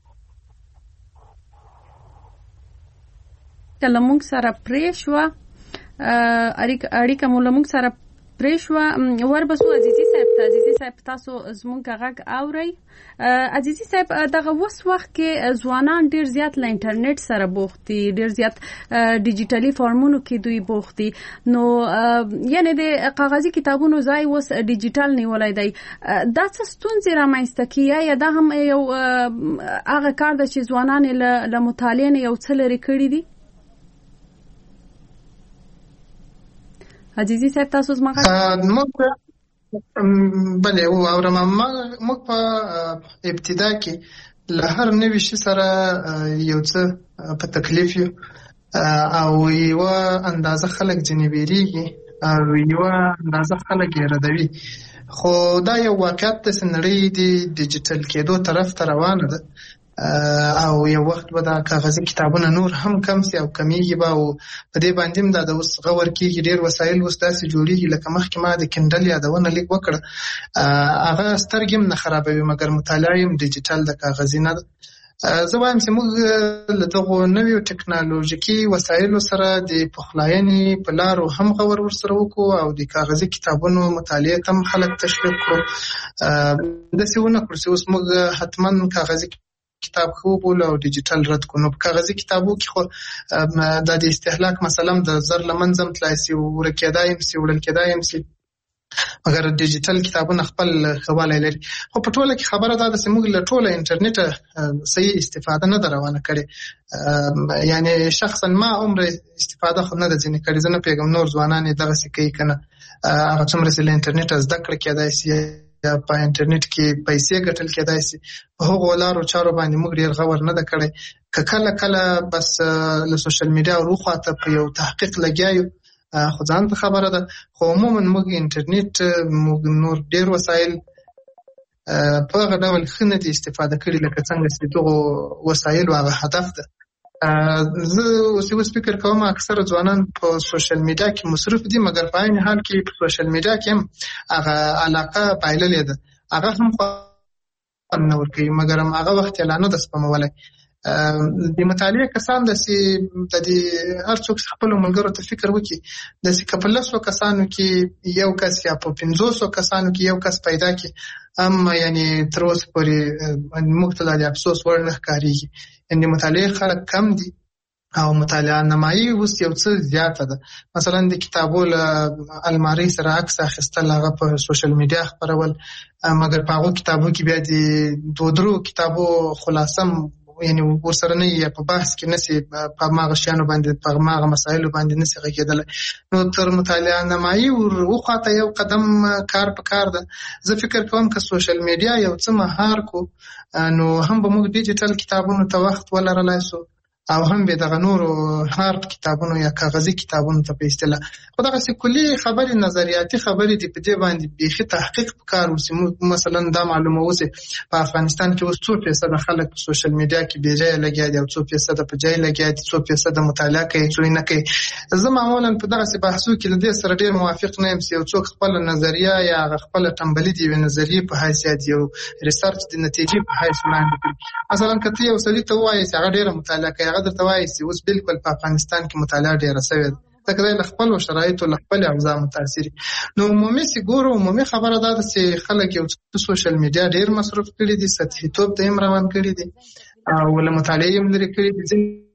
Speaker 3: کله موږ سره پرې شوه اړیکه مو له موږ سره پرې شوه وربسو عزیزي صاحب ته عزیزي صاحب تاسو زموږ غږ اورئ عزیزي صاحب دغه اوس وخت کې ځوانان ډېر زیات له انټرنیټ سره بوخت دي ډېر زیات ډیجیټلي فارمونو کې دوی بوخت دي نو یعنې د کاغذي کتابونو ځای اوس ډیجیټل نیولی دی دا څه ستونزې رامنځته کوي یا دا هم یو هغه کار ده چې ځوانان یې له مطالعې نه یو څه لرې کړي دي عزیزي صاحب تاسو زما غږ
Speaker 6: بله واورم موږ په ابتدا کې له هر نوي شي سره یو څه په تکلیف یو او یوه اندازه خلک ځینې ویریږي او یوه اندازه خلک یې ردوي خو دا یو واقعیت دی چې نړۍ د ډیجیټل کېدو طرف ته روانه ده او یو وخت به دا کاغذي کتابونه نور هم کم سي او کمیږي به او په دې باندې هم دا د اوس غور کېږي ډېر وسایل اوس داسې جوړېږي لکه مخکې ما د کینډل یادونه لیک وکړه هغه سترګې هم نه خرابوي مګر مطالعه هم ډیجیټل د کاغذي نه ده زه وایم چې موږ له دغو نویو ټکنالوژیکي وسایلو سره د پخلاینې په لارو هم غور ورسره وکړو او د کاغذي کتابونو مطالعې ته هم خلک تشویق کړو داسې ونه کړو چې اوس موږ حتما کاغذي کتاب خو بول او ډیجیټل رد کو. نو په کاغذي کتابو کې خو د استهلاک مثلا د زر لمنځم تلاسي ورکېدای هم سي وړل کېدای هم سي، مګر ډیجیټل کتابونه خپل خواله لري. خو په ټوله کې خبره ده چې موږ له ټوله انټرنیټ صحیح استفاده نه روانه کړې. یعنی شخصا ما عمر استفاده خو نه ده ځینې کړې. زه نه پیغام نور ځوانان دغه څه کوي کنه، هغه څومره چې له انټرنیټ زده کړه کېدای شي یا په انټرنیټ کې پیسې ګټل کېدای شي، په هغو لارو چارو باندې موږ ډېر غور نه ده کړی. که کله کله بس له سوشل میډیا وروخواته په یو تحقیق لګیایو خو ځان ته خبره ده. خو عموما موږ انټرنیټ موږ نور ډېر وسایل په هغه ډول ښه نه دي استفاده کړي لکه څنګه چې دغو وسایلو هغه هدف ده. زه اوس یو فکر کوم اکثره ځوانان په سوشل میډیا کې مصروف دي، مګر په عین حال کې په سوشل میډیا کې هم هغه علاقه بایللې ده، هغه هم خوند نه ورکوي، مګر هم هغه وخت یې لا نه ده سپمولی. د مطالعې کسان داسې د دې هر څوک خپلو ملګرو ته فکر وکړي، داسې که په لسو کسانو کې یو کس یا په پنځوسو کسانو کې یو کس پیدا کړي، اما یعنی تر اوسه پورې موږ ته د افسوس وړ نه ښکارېږي. یعنې د مطالعې خلک کم دي او مطالعه نمایي اوس یو څه زیاته ده. مثلا د کتابو له المارۍ سره عکس اخیستل، هغه په سوشل میډیا خپرول، مګر په هغو کتابو کې بیا د دوه درو کتابو خلاصه یعنی ورسره نه یا په بحث کې نسی په ماغه شیانو باندې په ماغه مسایلو باندې نسی غږیدل. نو تر مطالعه نمایي وروخواته یو قدم کار په کار ده. زه فکر کوم که سوشل میډیا یو څه مهار کو نو هم به موږ ډیجیټل کتابونو ته وخت ولرلای سو او هم به دغه نورو هارد کتابونو یا کاغذي کتابونو ته په اصطلاح. خو دغسې کلي خبرې نظریاتي خبرې دي په دې باندې بیخي تحقیق پکار وسي. مثلا دا معلومه وسي په افغانستان کې اوس څو فیصده خلک په سوشل میډیا کې بې ځایه لګیا دي او څو فیصده په ځای لګیا دي، څو فیصده مطالعه کوي، څو نه کوي. زه معمولا په دغسې بحثو کې له دې سره ډېر موافق نه یم چې یو څوک خپله نظریه یا هغه خپله ټمبلي د یوې نظریې په حیثیت یو ریسرچ د نتیجې په حیث وړاندې کړي. مثلا که ته یو سړي ته ووایې چې هغه ډېره مطالعه کوي، هغه درته وایي چې اوس بالکل په افغانستان کې مطالعه ډېره سوې ده، ځکه دی له خپلو شرایطو له خپلې اوضاع متاثر. نو عمومي چې ګورو عمومي خبره دا ده چې خلک یو څه سوشل میډیا ډېر مصروف کړي دي، سطحي توب ته هم روان کړي دي او له مطالعې هم لرې کړي دي.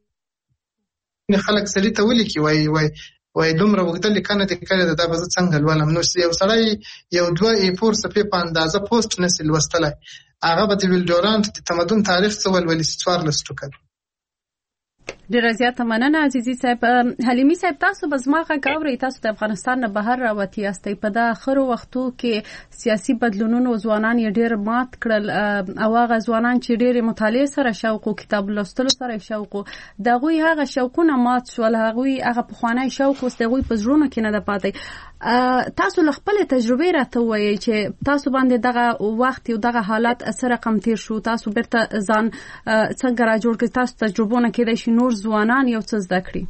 Speaker 6: ځینې خلک سړي ته ولیکي وایي وایي وایي دومره اوږده لیکنه دې کړې ده، دا به زه څنګه لولم. نو یو سړی یو دوه ای فور صفحې په اندازه پوسټ نسي لوستلی، هغه به د ویل ډورانټ د تمدن تاریخ څه ولولي چې څوارلس ټوکه ده.
Speaker 3: ډیره زیاته مننه عزیزي صاحب. حلیمي صاحب تاسو به زما غږ اورئ، تاسو د افغانستان نه بهر راوتي یاستئ. په د اخرو وختو کې سیاسي بدلونونو ځوانان یې ډیر مات کړل او هغه ځوانان چې ډیر مطالعې سره شوق او کتاب لوستلو سره شوق دغوی هغه شوقونه مات شول، هغوی هغه پخوانی شوق اوس دغوی په زړونو کې نه ده پاتې. تاسو له خپل تجربې راته وایئ چې تاسو باندې دغه وخت او دغه حالت اثر رقم تیر شو، تاسو بیرته ځان څنګه را جوړ کړئ؟ تاسو تجربونه کېدای شي نور ځوانان یو څه زده کړي.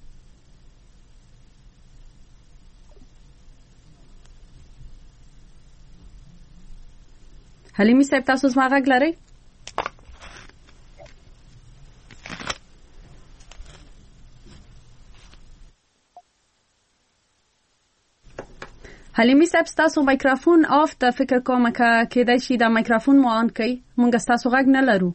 Speaker 3: حلیمي صاحب تاسو زما غږ لرئ؟ حلیمي صاحب تاسو مایکروفون آف ته فکر کوم که کېدای شي دا مایکروفون مو آن کړئ، موږ تاسو غږ نه لرو.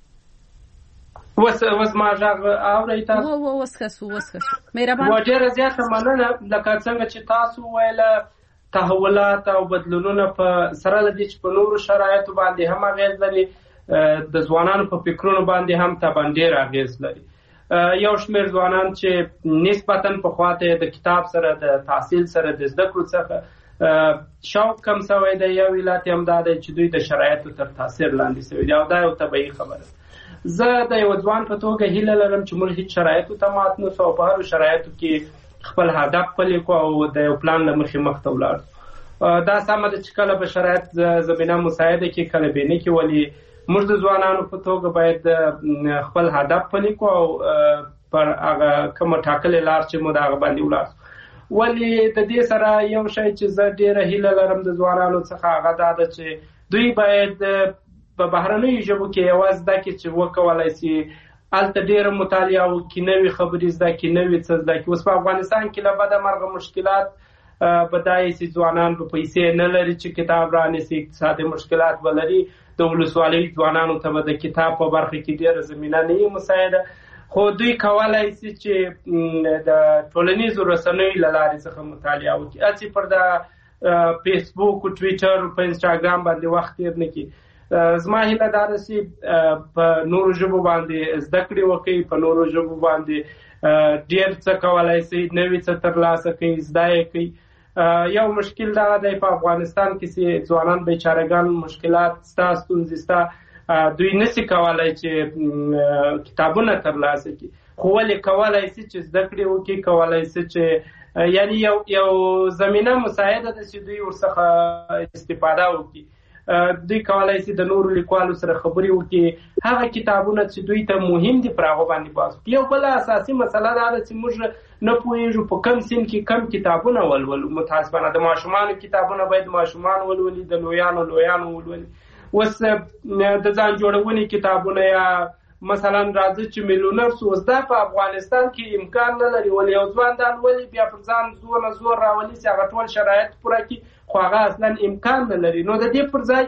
Speaker 7: وس وس ما غږ اورئ تاسو؟
Speaker 3: و و وس خسو وس خسو مهربان.
Speaker 7: و ډېره زیاته مننه. لکه څنګه چې تاسو ویله تحولات او بدلونونه په سره له دې چې په نورو شرایطو باندې هم اغېز لري، د ځوانانو په فکرونو باندې هم طبعا ډېر اغېز لري. یو شمېر ځوانان چې نسبتاً پخواته د کتاب سره د تحصیل سره د زده کړو څخه شوق کم شوی دی، یو علت هم دا دی چې دوی د شرایطو تر تاثیر لاندې شوي دي او دا یو طبیعي خبره ده. زه د یو ځوان په توګه هیله لرم چې موږ هیڅ شرایطو ته مات نه شو او په هرو شرایطو کې خپل هدف پلي کړو او د یو پلان له مخې مخته ولاړو. دا سمه ده چې کله به شرایط زمینه مساعده کې کله به نه کې، ولې موږ د ځوانانو په توګه باید خپل هدف پلي کړو او پر هغه کومه ټاکلې لار چې موږ د هغه باندې ولاړو. ولې د دې سره یو شی چې زه ډېره هیله لرم د ځوانانو څخه هغه دا ده چې دوی باید په بهرنیو ژبو کې یوازې زده کړي چې وکولای شي هلته ډېره مطالعه وکړي، نوې خبرې زده کړي، نوې څه زده کړي. اوس په افغانستان کې له بده مرغه مشکلات به دا یې چې ځوانان به پیسې نه لري چې کتاب رانیسي، اقتصادي مشکلات به لري، د ولسوالۍ ځوانانو ته د کتاب په برخه کې ډېره زمینه نه وي مساعده، خو دوی کولای شي چې د ټولنیزو رسنیو له لارې څخه مطالعه وکړي، هسې پر د فیسبوک او ټویټر په انسټاګرام باندې وخت تېر نه کړي. زما هیله دا ده چې په نورو ژبو باندې زده کړې وکړي، په نورو ژبو باندې ډېر څه کولای شي، نوي څه ترلاسه کړي، زده یې کړي. یو مشکل دا دی په افغانستان کې چې ځوانان بیچارهګان مشکلات ستا، ستونزې ستا، دوی نشي کولای چې کتابونه ترلاسه کړي، خو ولې کولای شي چې زده کړې وکړي، کولای شي چې یعنی یو یو زمینه مساعده ده چې دوی ورڅخه استفاده وکړي. دوی کولای شي د نورو لیکوالو سره خبرې وکړي، هغه کتابونه چې دوی ته مهم دي پر هغه باندې بحث وکړي. یو بله اساسي مسله دا ده چې موږ نه پوهېږو په کم سن کې کم کتابونه ولولو. متاسفانه د ماشومانو کتابونه باید ماشومان ولولي، د لویانو لویانو ولولي. اوس د ځان جوړونې کتابونه یا مثلا راځي چې میلیونر اوس دا په افغانستان کې امکان نه لري، ولې یو ځوان دا لولي بیا پر ځان زور نه زور راولي چې هغه ټول شرایط پوره کړي، خو هغه اصلا امکان نه لري. نو د دې پر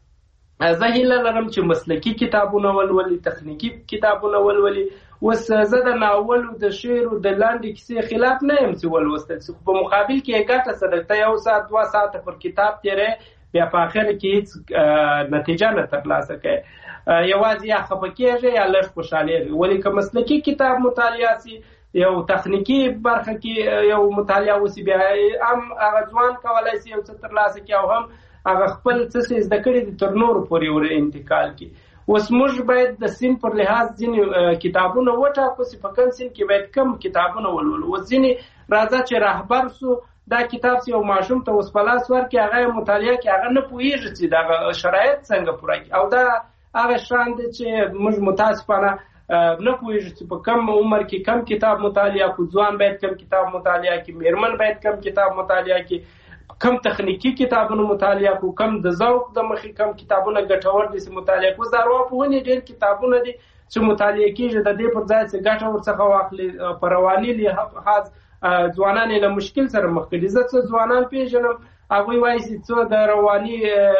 Speaker 7: ځای زه هیله لرم چې مسلکي کتابونه ولولي، تخنیکي کتابونه ولولي. اوس زه د ناولو د شعرو د لاندې کیسې خلاف نه یم چې ولوستل شي، خو په مقابل کې یې ګټه څه ده؟ ته یو ساعت دوه ساعته پر کتاب تېرې، بیا په آخر کې هیڅ نتیجه نه ترلاسه کوي، یوازې یا خفه کېږي یا لږ خوشحالېږي. ولې که مسلکي کتاب مطالعه سي، یو تخنیکي برخه کې یو مطالعه وسي، بیا هم هغه ځوان کولی شي یو څه ترلاسه کړي او هم هغه خپل څه چې زده کړي دي تر نورو پورې ور انتقال کړي. اوس موږ باید د سن پر لحاظ ځینې کتابونه وټاکو چې په کوم سن کې باید کم کتابونه ولولو. اوس ځینې راځه چې رهبر سو، دا کتاب چې یو ماشوم ته اوس په لاس ورکړي، هغه مطالعه کې هغه نه پوهېږي چې دغه شرایط څنګه پوره کړي، او دا هغه شان دی چې موږ متاسفانه نه پوهېږو چې په کم عمر کې کم کتاب مطالعه کړو. ځوان باید کم کتاب مطالعه کړي، میرمن باید کم کتاب مطالعه کړي، کم تخنیکي کتابونه مطالعه کړو، کم د ذوق د مخې کم کتابونه ګټور دي چې مطالعه کړو. د ارواپوهنې ډېر کتابونه دي چې مطالعه کېږي، د دې پر ځای چې ګټه ورڅخه واخلي. په رواني لحاظ ځوانان یې له مشکل سره مخ کړي. زه څه ځوانان پېژنم، هغوی وایي چې څه د رواني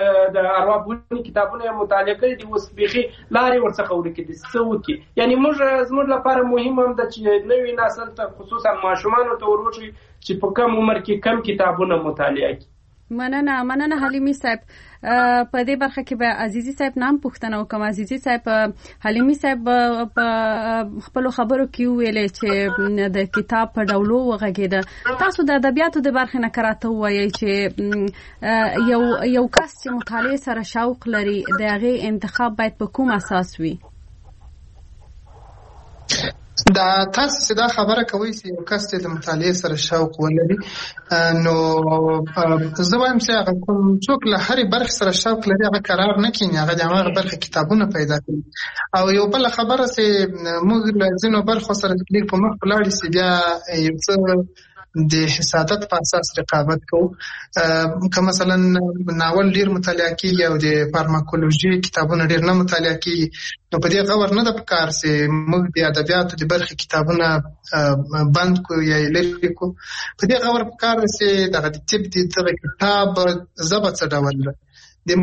Speaker 7: د ارواپوهنې کتابونه یې مطالعه کړي دي، اوس بیخي لارې ورڅخه ورکې دي، څه وکړي. یعنې موږ زموږ لپاره مهم هم ده چې نوي نسل ته خصوصا ماشومانو ته ور وښیو چې په کم عمر کې کم کتابونه مطالعه کړي.
Speaker 3: مننه مننه حلیمي صاحب. په دې برخه کې به عزیزي صاحب نام پوښتنه وکم. عزیزي صاحب، حلیمي صاحب په خپل خبرو کې ویلې چې د کتاب په ډولو وغږېده. تاسو د ادبیاتو د برخې نه کراته وایي چې یو یو کس چې مطالعه سره شوق لري د هغې انتخاب باید په کوم اساس وي؟
Speaker 6: دا تاسو چې دا خبره کوي چې یو کس چې د مطالعې سره شوق ولري، نو زه وایم چې هغه کوم څوک له هرې برخې سره شوق لري هغه قرار نه کیني، هغه د هماغه برخې کتابونه پیدا کوي. او یو بله خبره چې موږ له ځینو برخو سره لږ په مخ ولاړ شي، بیا یو څه د حسادت په اساس رقابت کوو. که مثلا ناول ډیر مطالعه کیږي او د فارماکولوژي کتابونه ډیر نه مطالعه کیږي، نو په دې غور نه ده پکار چې موږ د ادبیاتو د برخې کتابونه بند کړو یا یې لرې کړو. په دې غور پکار ده چې دغه د طب د دغه کتاب ژبه څه ډول ده. د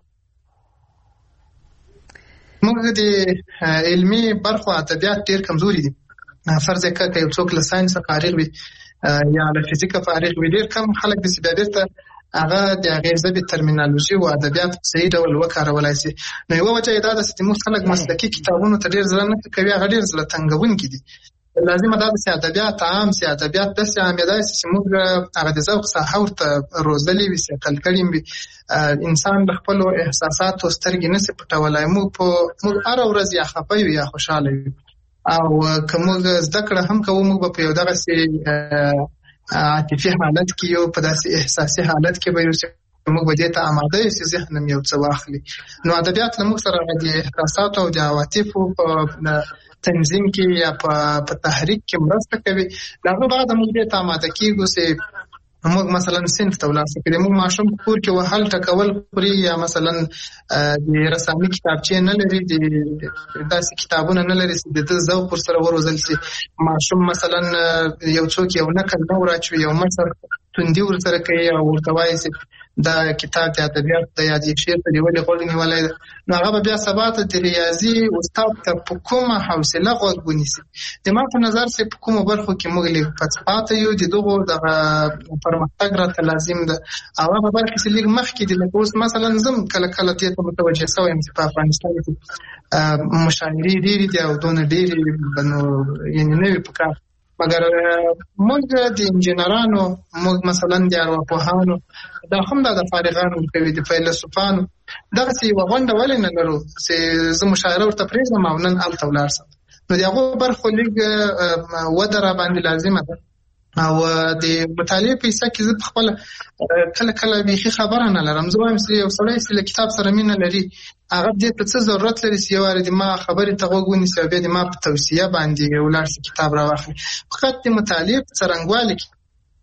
Speaker 6: موږ د علمي برخو ادبیات ډیر کمزوري دي. فرض کړه که یو څوک له ساینس فارغ وي یا له فزیکه فارغ وي، ډېر کم خلک دي چې بیا بېرته هغه د هغې ژبې ترمینالوژي او ادبیات په صحیح ډول وکارولی شي. نو یوه وجه یې دا ده چې زموږ خلک مسلکي کتابونو ته ډېر زړه نه کوي، هغه ډېر زړه تنګونکي دي. لازمه دا ده چې ادبیات عام شي، ادبیات داسې عامېدای شي چې موږ هغه د ذوق ساحه ورته روزلې وي، صقل کړي وي. انسان د خپلو احساساتو سترګې نه شي پټولی. موږ په موږ هره ورځ یا خفه یو یا خوشحاله یو، او که موږ زده کړه هم کوو موږ به په یو دغسې عاطفي حالت کې یو، په داسې احساسي حالت کې به یو چې موږ به دې ته آماده یو چې ذهن هم یو څه واخلي. نو ادبیات له موږ سره د احساساتو او د عواطفو په تنظیم کې یا په تحریک کې مرسته کوي. له هغه بعده موږ دې ته آماده کېږو چې موږ مثلا صنف ته ولاړ شو. که موږ ماشوم په کور کې وهل ټکول خوري یا مثلا د رسامي کتابچې نه لري، د داسې کتابونه نه لري چې د ده ذوق ورسره وروزل شي. ماشوم مثلا یو څوک یو نکل نه وراچوي، یو مشر توندي ورسره کوي او ورته وایي چې دا کتاب د ادبیات د یادې شعر په نیولې غوږ نیولی ده، نو هغه بیا سبا ته د ریاضي استاد ته په کومه حوصله غوږ ونیسي. زما په نظر چې په کومو برخو کې موږ لږ پاتې یو، د دغو دغه پرمختګ راته لازم ده. او هغه برخې چې لږ مخکې دي، لکه اوس مثلا زم کله کله دې ته متوجه شوی یم چې په افغانستان کې مشاعرې ډېرې دي او دونه ډېرې نو یعنې نه وي په کار، مګر موږ د انجینرانو، موږ مثلا د ارواپوهانو، دا هم دا د فارغانو کوي، د فیلسوفانو دغسې یوه غونډه ولې نه لرو چې زه مشاعره ورته پرېږدم او نن هلته ولاړ شم. نو د هغو برخو لږ وده را باندې لازمه ده. او د مطالعې په حصه کې زه په خپله کله کله بیخي خبره نه لرم. زه وایم چې یو سړی چې له کتاب سره مینه لري، هغه دې ته څه ضرورت لري چې یو وارې د ما خبرې ته غوږ ونیسي او بیا د ما په توصیه باندې ولاړ شي کتاب راواخلي. فقط د مطالعې په څرنګوالي کې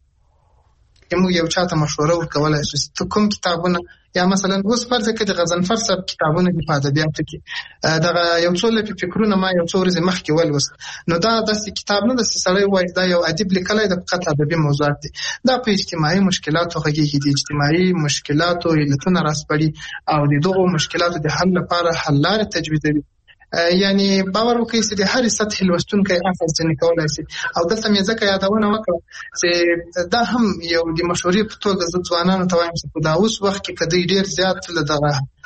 Speaker 6: موږ یو چا ته مشوره ورکولی شو چې ته کوم کتابونه، یا مثلا اوس فرض کړه د غضنفر صاحب کتابونه دي په ادبیاتو کې، دغه یو څو لپې فکرونه ما یو څو ورځې مخکې ولوست، نو دا داسې کتاب نه ده چې سړی وایي دا یو ادیب لیکلی ده، فقط ادبي موضوعات دي. دا په اجتماعي مشکلاتو غږېږي، د اجتماعي مشکلاتو علتونه راسپړي او د دغو مشکلاتو د حل لپاره حل لارې تجویزوي. یعنی باور وکړئ چې د هرې سطحې لوستونکی اخذ ځینې کولی شي. او دلته مې ځکه یادونه وکړه چې دا هم یو د مشورې په توګه زه ځوانانو ته وایم چې په دا اوس وخت کې که دوی ډېر زیات له دغه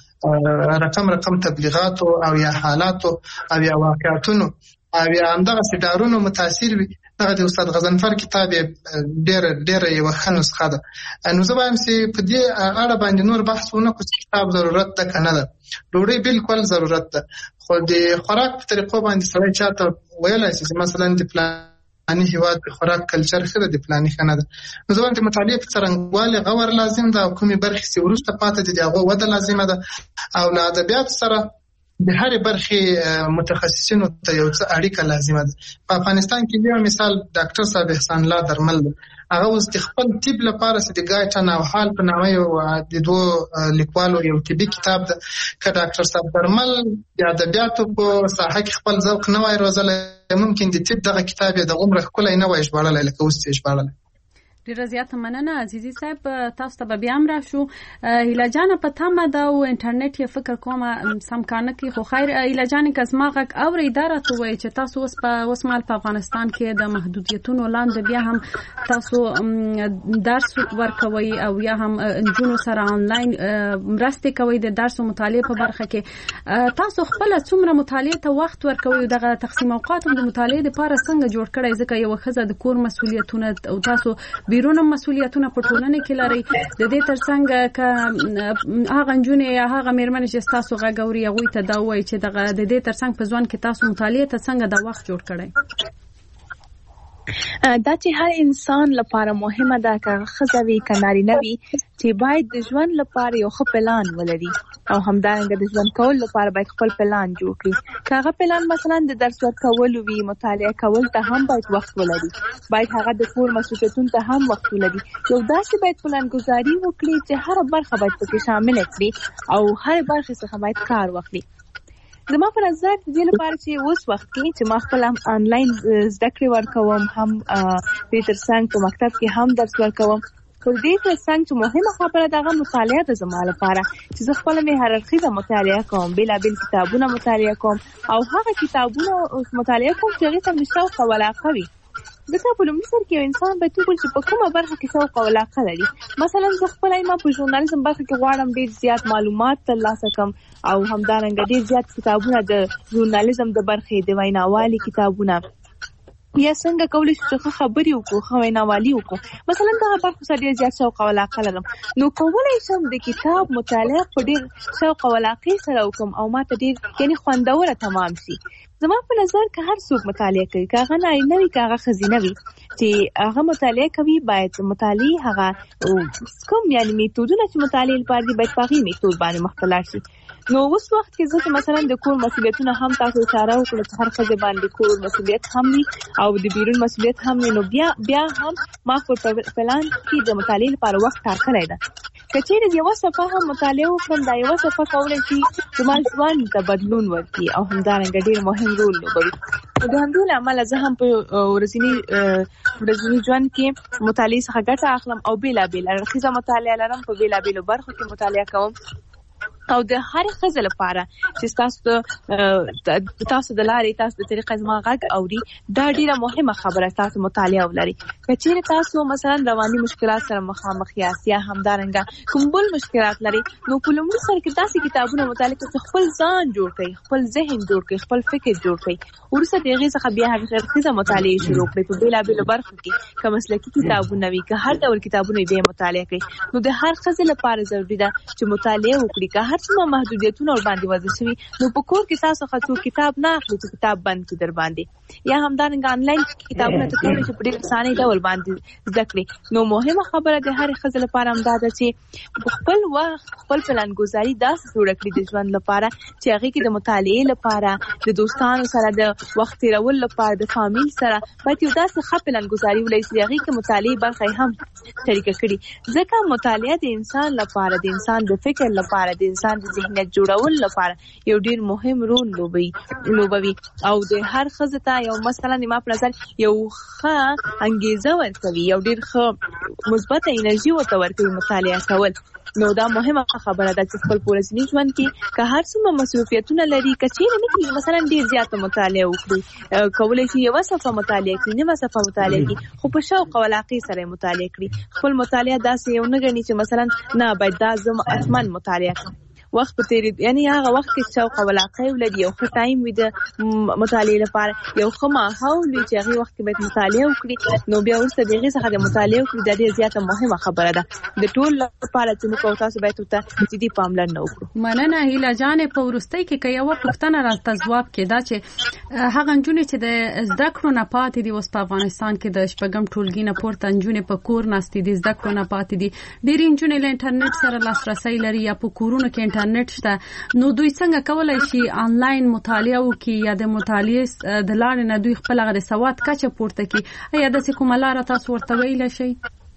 Speaker 6: رقم رقم تبلیغاتو او یا حالاتو او یا واقعاتونو او یا همدغسې ډارونو متاثر وي، دغه د استاد غضنفر کتاب یې ډېره ډېره یوه ښه نسخه ده. نو زه وایم چې په دې اړه باندې نور بحث ونه کړو چې کتاب ضرورت ده که نه ده. ډوډۍ بالکل ضرورت ده، خو د خوراک په طریقو باندې سړی چاته ویلی شي چې مثلا د فلاني هېواد د خوراک کلچر ښه ده، د فلاني ښه نه ده. نو زه وایم د مطالعې په څرنګوالي غور لازم ده او کومې برخې چې وروسته پاتې دي د هغو وده لازمه ده. او له ادبیاتو سره د هرې برخې متخصصینو ته یو څه اړیکه لازمه ده. په افغانستان کې یو مثال ډاکټر صاحب احسان الله درمل ده، هغه اوس د خپل طب لپاره چې د ګایټن او حال په نامه یو د دوو لیکوالو یو طبي کتاب ده. که ډاکټر صاحب درمل د ادبیاتو په ساحه کې خپل ذوق نه وای روزلی، ممکن د طب دغه کتاب یې د عمره ښکلی نه وای ژباړلی لکه اوس چې ژباړلی.
Speaker 3: ډیره زیاته مننه عزیزي صاحب، تاسو ته به بیا هم راشو. هیله جانه په تمه ده او انټرنیټ یې فکر کوم سم کار نه کوي، خو خیر هیله جانې که زما غږ اورئ دا راته ووایي چې تاسو اوس په اوس مهال په افغانستان کې د محدودیتونو لاندې بیا هم تاسو درس ورکوئ او یا هم نجونو سره آنلاین مرستې کوئ د درس او مطالعې په برخه کې. تاسو خپله څومره مطالعې ته وخت ورکوئ او دغه تقسیم اوقات هم د مطالعې دپاره څنګه جوړ کړی؟ ځکه یوه ښځه د کور مسؤلیتونه او تاسو بیرون مسؤلیتونه په ټولنه کې لري، د دې ترڅنګ که هغه نجونې یا هغه مېرمنې چې ستاسو غږ اوري هغوی ته دا ووایي چې دغه د دې ترڅنګ په ژوند کې تاسو مطالعې ته څنګه دا وخت جوړ کړی؟
Speaker 4: دا چې هر انسان لپاره مهمه ده که ښځه وي که نارینه وي چې باید د ژوند لپاره یو ښه پلان ولري او همدارنګه د ژوند کولو لپاره باید خپل پلان جوړ کړي. که هغه پلان مثلا د درس ورکولو وي، مطالعه کول ته هم باید وخت ولري، باید هغه د کور مسؤلیتونو ته هم وخت ولري. یو داسې باید پلانګذاري وکړي چې هره برخه باید پکې شامله کړي او هر برخه څخه باید کار واخلي. زما په نظر دې لپاره چې اوس وخت کې چې ما خپل آنلاین زده کړې ورکوم، هم په ترڅنګ په مکتب کې هم درس ورکوم، خو دې ترڅنګ چې مهمه خبره دغه مطالعه ده زما لپاره چې زه خپله مې هر اړخیزه مطالعه کوم، بېلابېل کتابونه مطالعه کوم او هغه کتابونه مطالعه کوم چې هغې ته مې شوق او علاقه وي. ځکه په لومړي سر کې یو انسان باید وګوري چې په کومه برخه کې شوق او علاقه لري. مثلا زه خپله ما په ژورنالیزم برخه کې غواړم ډېر زیات معلومات ترلاسه کړم او همدارنګه ډېر زیات کتابونه د ژورنالیزم د برخې د ویناوالي کتابونه یا څنګه کولی شو چې ښه خبرې وکړو، ښه ویناوالي وکړو. مثلا دغه برخو سره ډېر زیات شوق او علاقه لرم، نو کولی شم د کتاب مطالعه په ډېر شوق او علاقې سره وکړم او ما ته ډېر یعنې خوندوره تمام شي. زما په نظر که هر څوک مطالعه کوي، که هغه نارینه وي که هغه ښځینه وي، چې هغه مطالعه کوي باید مطالعې هغه کوم یعنې میتودونه چې مطالعې لپاره دي باید په هغې میتود باندې مخته لاړ شي. نو اوس وخت کې زه چې مثلا د کور مسؤلیتونه هم تاسو اشاره وکړه چې هر ښځې باندې کور مسؤلیت هم وي او د بیرون مسؤلیت هم وي، نو بیا بیا هم ما په پلان کې د مطالعې لپاره وخت ټاکلی ده. که چېرې یوه صفحه هم مطالعه وکړم، دا یوه صفحه کولی شي زما ژوند ته بدلون ورکړي او همدارنګه ډېر مهم رول لوبوي. د همدې عمل زه هم په ورځنی ورځنی ژوند کې مطالعه څخه ګټه اخلم او بیلا بیل اړخیزه مطالعه لرم په بیلا بیل برخو کې مطالعه کوم او د هر خزل لپاره چې تاسو تاسو د لارې تاسو د طریقې زما غږ اوري دا ډیره مهمه خبره تاسو مطالعه ولري کچېره تاسو مثلا رواني مشکلات سره مخامخ یاست یا همدارنګه کوم بل مشکلات لري نو په لومړي سر کې تاسو کتابونه مطالعه کوئ خپل ځان جوړ کړئ خپل ذهن جوړ کړئ خپل فکر جوړ کړئ ورسره دغه څخه بیا هغه خزه مطالعه شروع کړئ په بیلا بیل برخو کې کوم مسلکي کتابونه وي که هر ډول کتابونه به مطالعه کړئ نو د هر خزل لپاره ضروري ده چې مطالعه وکړي هر څومره محدودیتونه ور باندې وځي شوی نو په کور کې تاسو خاطر کتاب نه اخلي چې کتاب بند کی در باندې یا همدارنګه انلاین کتابونه ته کولی چې په ډېر اسانه ډول باندې زده کړئ نو مهمه خبره د هر خزل لپاره هم دا ده چې خپل وخت خپل پلانګذاري داسې جوړ کړئ د ژوند لپاره چې هغه کې د مطالعې لپاره د دوستانو سره د وخت تیرول لپاره د فامیل سره باید یو داسې ښه پلانګذاري ولرئ چې هغه کې مطالعې برخه هم شریکه کړي ځکه مطالعه د انسان لپاره د انسان د فکر لپاره د انسان د ذهنیت جوړول لپاره یو ډیر مهم رول لوبي لوبوي او د هر خزه ته یو مثلا ما په نظر یو ښه انګیزه ورکوي یو ډیر ښه مثبت انرژي ورته ورکوي مطالعه کول نو دا مهمه خبره ده چې خپل ورځنی ژوند کې که هر څومره مسؤلیتونه لري کچېره نه کیږي مثلا ډیر زیاته مطالعه وکړي کولای شي یو صفحه مطالعه کړي نیمه صفحه مطالعه کړي خو په شوق او علاقه سره مطالعه کړي خپل مطالعه داسې یو نه غني چې مثلا نه باید دا زم اتمن مطالعه کړم وخت په تیری یعنی هغه وخت کې شوق او علاقه ولري یو ښه ټایم وي د مطالعې لپاره یو ښه ماحول وي چې هغه وخت کې باید مطالعه وکړي نو بیا ورسره دغه څخه د مطالعه وکړي د ډېر زیاته مهمه خبره ده د ټول لپاره چې موږ تاسو باید ته جدي پاملرنه وکړو.
Speaker 3: مننه هیله جانې په ورستۍ کې که یوه پوښتنه راته ځواب کې دا چې هغه نجونې چې د زده کړو نه پاتې دي اوس په افغانستان کې د شپږم ټولګي نه پورته نجونې په کور ناستې دي زده کړو نه پاتې دي ډېرې نجونې له انټرنیټ سره لاسرسی لري یا په کورونو کې انټرنیټ شته نو دوی څنګه کولای شي آنلاین مطالعه وکړي یا د مطالعې د لارې نه دوی خپل هغه د سواد کچه پورته کړي ایا داسې کومه لاره تاسو ورته ویلی شئ؟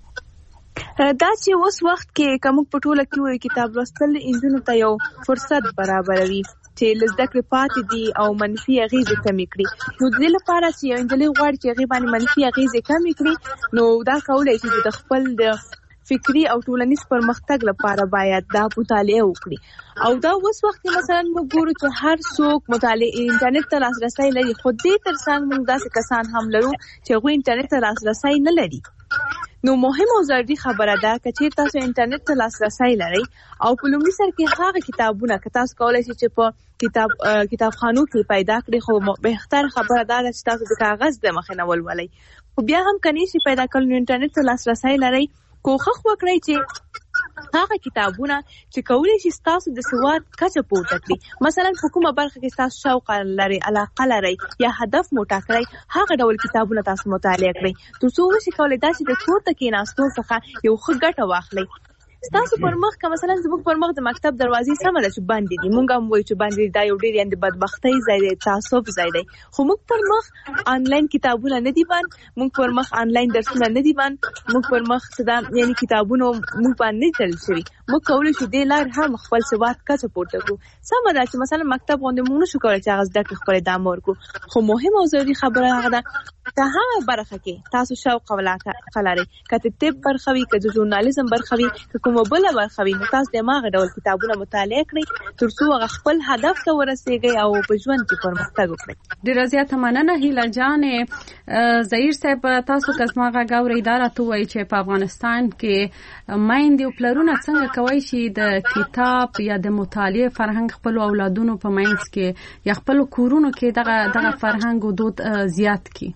Speaker 4: دا چې اوس وخت کې کوم په ټوله کې وایي کتاب لوستل انجونو ته یو فرصت برابروي چې لزده کړې پاتې دي او منفي اغیزې کمې کړي نو د دې لپاره چې یو نجلۍ غواړي چې هغې باندې منفي اغیزې کمې کړي نو دا کولی شي چې د خپل د فکری او ټولنیز پرمختګ لپاره باید دا مطالعه وکړي او دا اوس وخت مثلا موږ ګورو چې هر څوک مطالعه انټرنیټ ته لاسرسی لري خو دې ترڅنګ موږ داسې کسان هم لرو چې هغوی انټرنیټ ته لاسرسی نه لري نو مهم او ضروري خبره ده چې تاسو انټرنیټ ته لاسرسی لرئ او په لومړي سر کې هغه کتابونه که تاسو کولای شئ چې په کتاب کتابخانو کې پیدا کړئ خو بهتر خبره ده چې تاسو د کاغذ د مخې نه ولولئ خو بیا هم که نشئ پیدا کولای انټرنیټ ته لاسرسی لرئ کوښښ وکړئ چې هغه کتابونه چې کولی شي تاسو د سواد کچه پورته کړي مثلا په کومه برخه کې تاسو شوق لرئ علاقه لرئ یا هدف مو ټاکلی هغه ډول کتابونه تاسو مطالعه کړئ تر څو وشي کولی دا چې د کور ته کېناستو څخه یو ښه ګټه واخلئ ستاسو پر مخ که مثلا زموږ پر مخ د مکتب دروازې سمه ده چې بندې دي مونږ هم وایو چې بندې دا یو ډېر یعنې د بدبختۍ ځای دی تعصب ځای دی خو موږ پر مخ آنلاین کتابونه نه دي بند موږ پر مخ آنلاین درسونه نه دي بند موږ پر مخ څه ده یعنې کتابونه موږ باندې نه تړل شوي موږ کولی شو دې لارې هم خپل سواد کچه پورته کړو سمه ده چې مثلا مکتب غوندې موږ نه شو کولی چې هغه زده کړې خپل ادامه ورکړو خو مهم او ضروري خبره هغه ده که هغه برخه کې تاسو شوق او علاقه لرئ که د طب برخه وي که د ژورنالیزم برخه وي که کومه بله برخه وي نو تاسو د هماغه ډول کتابونه مطالعه کړئ تر څو هغه خپل هدف ته ورسېږئ او په ژوند کې پرمختګ وکړئ.
Speaker 3: ډېره زیاته مننه هیله جانې. ظهیر صاحب تاسو که زما غږ اورئ دا راته ووایئ چې په افغانستان کې میندې او پلرونه څنګه کولی شي د کتاب یا د مطالعې فرهنګ خپلو اولادونو په منځ کې یا خپلو کورونو کې دغه دغه فرهنګ او دود زیات کړي؟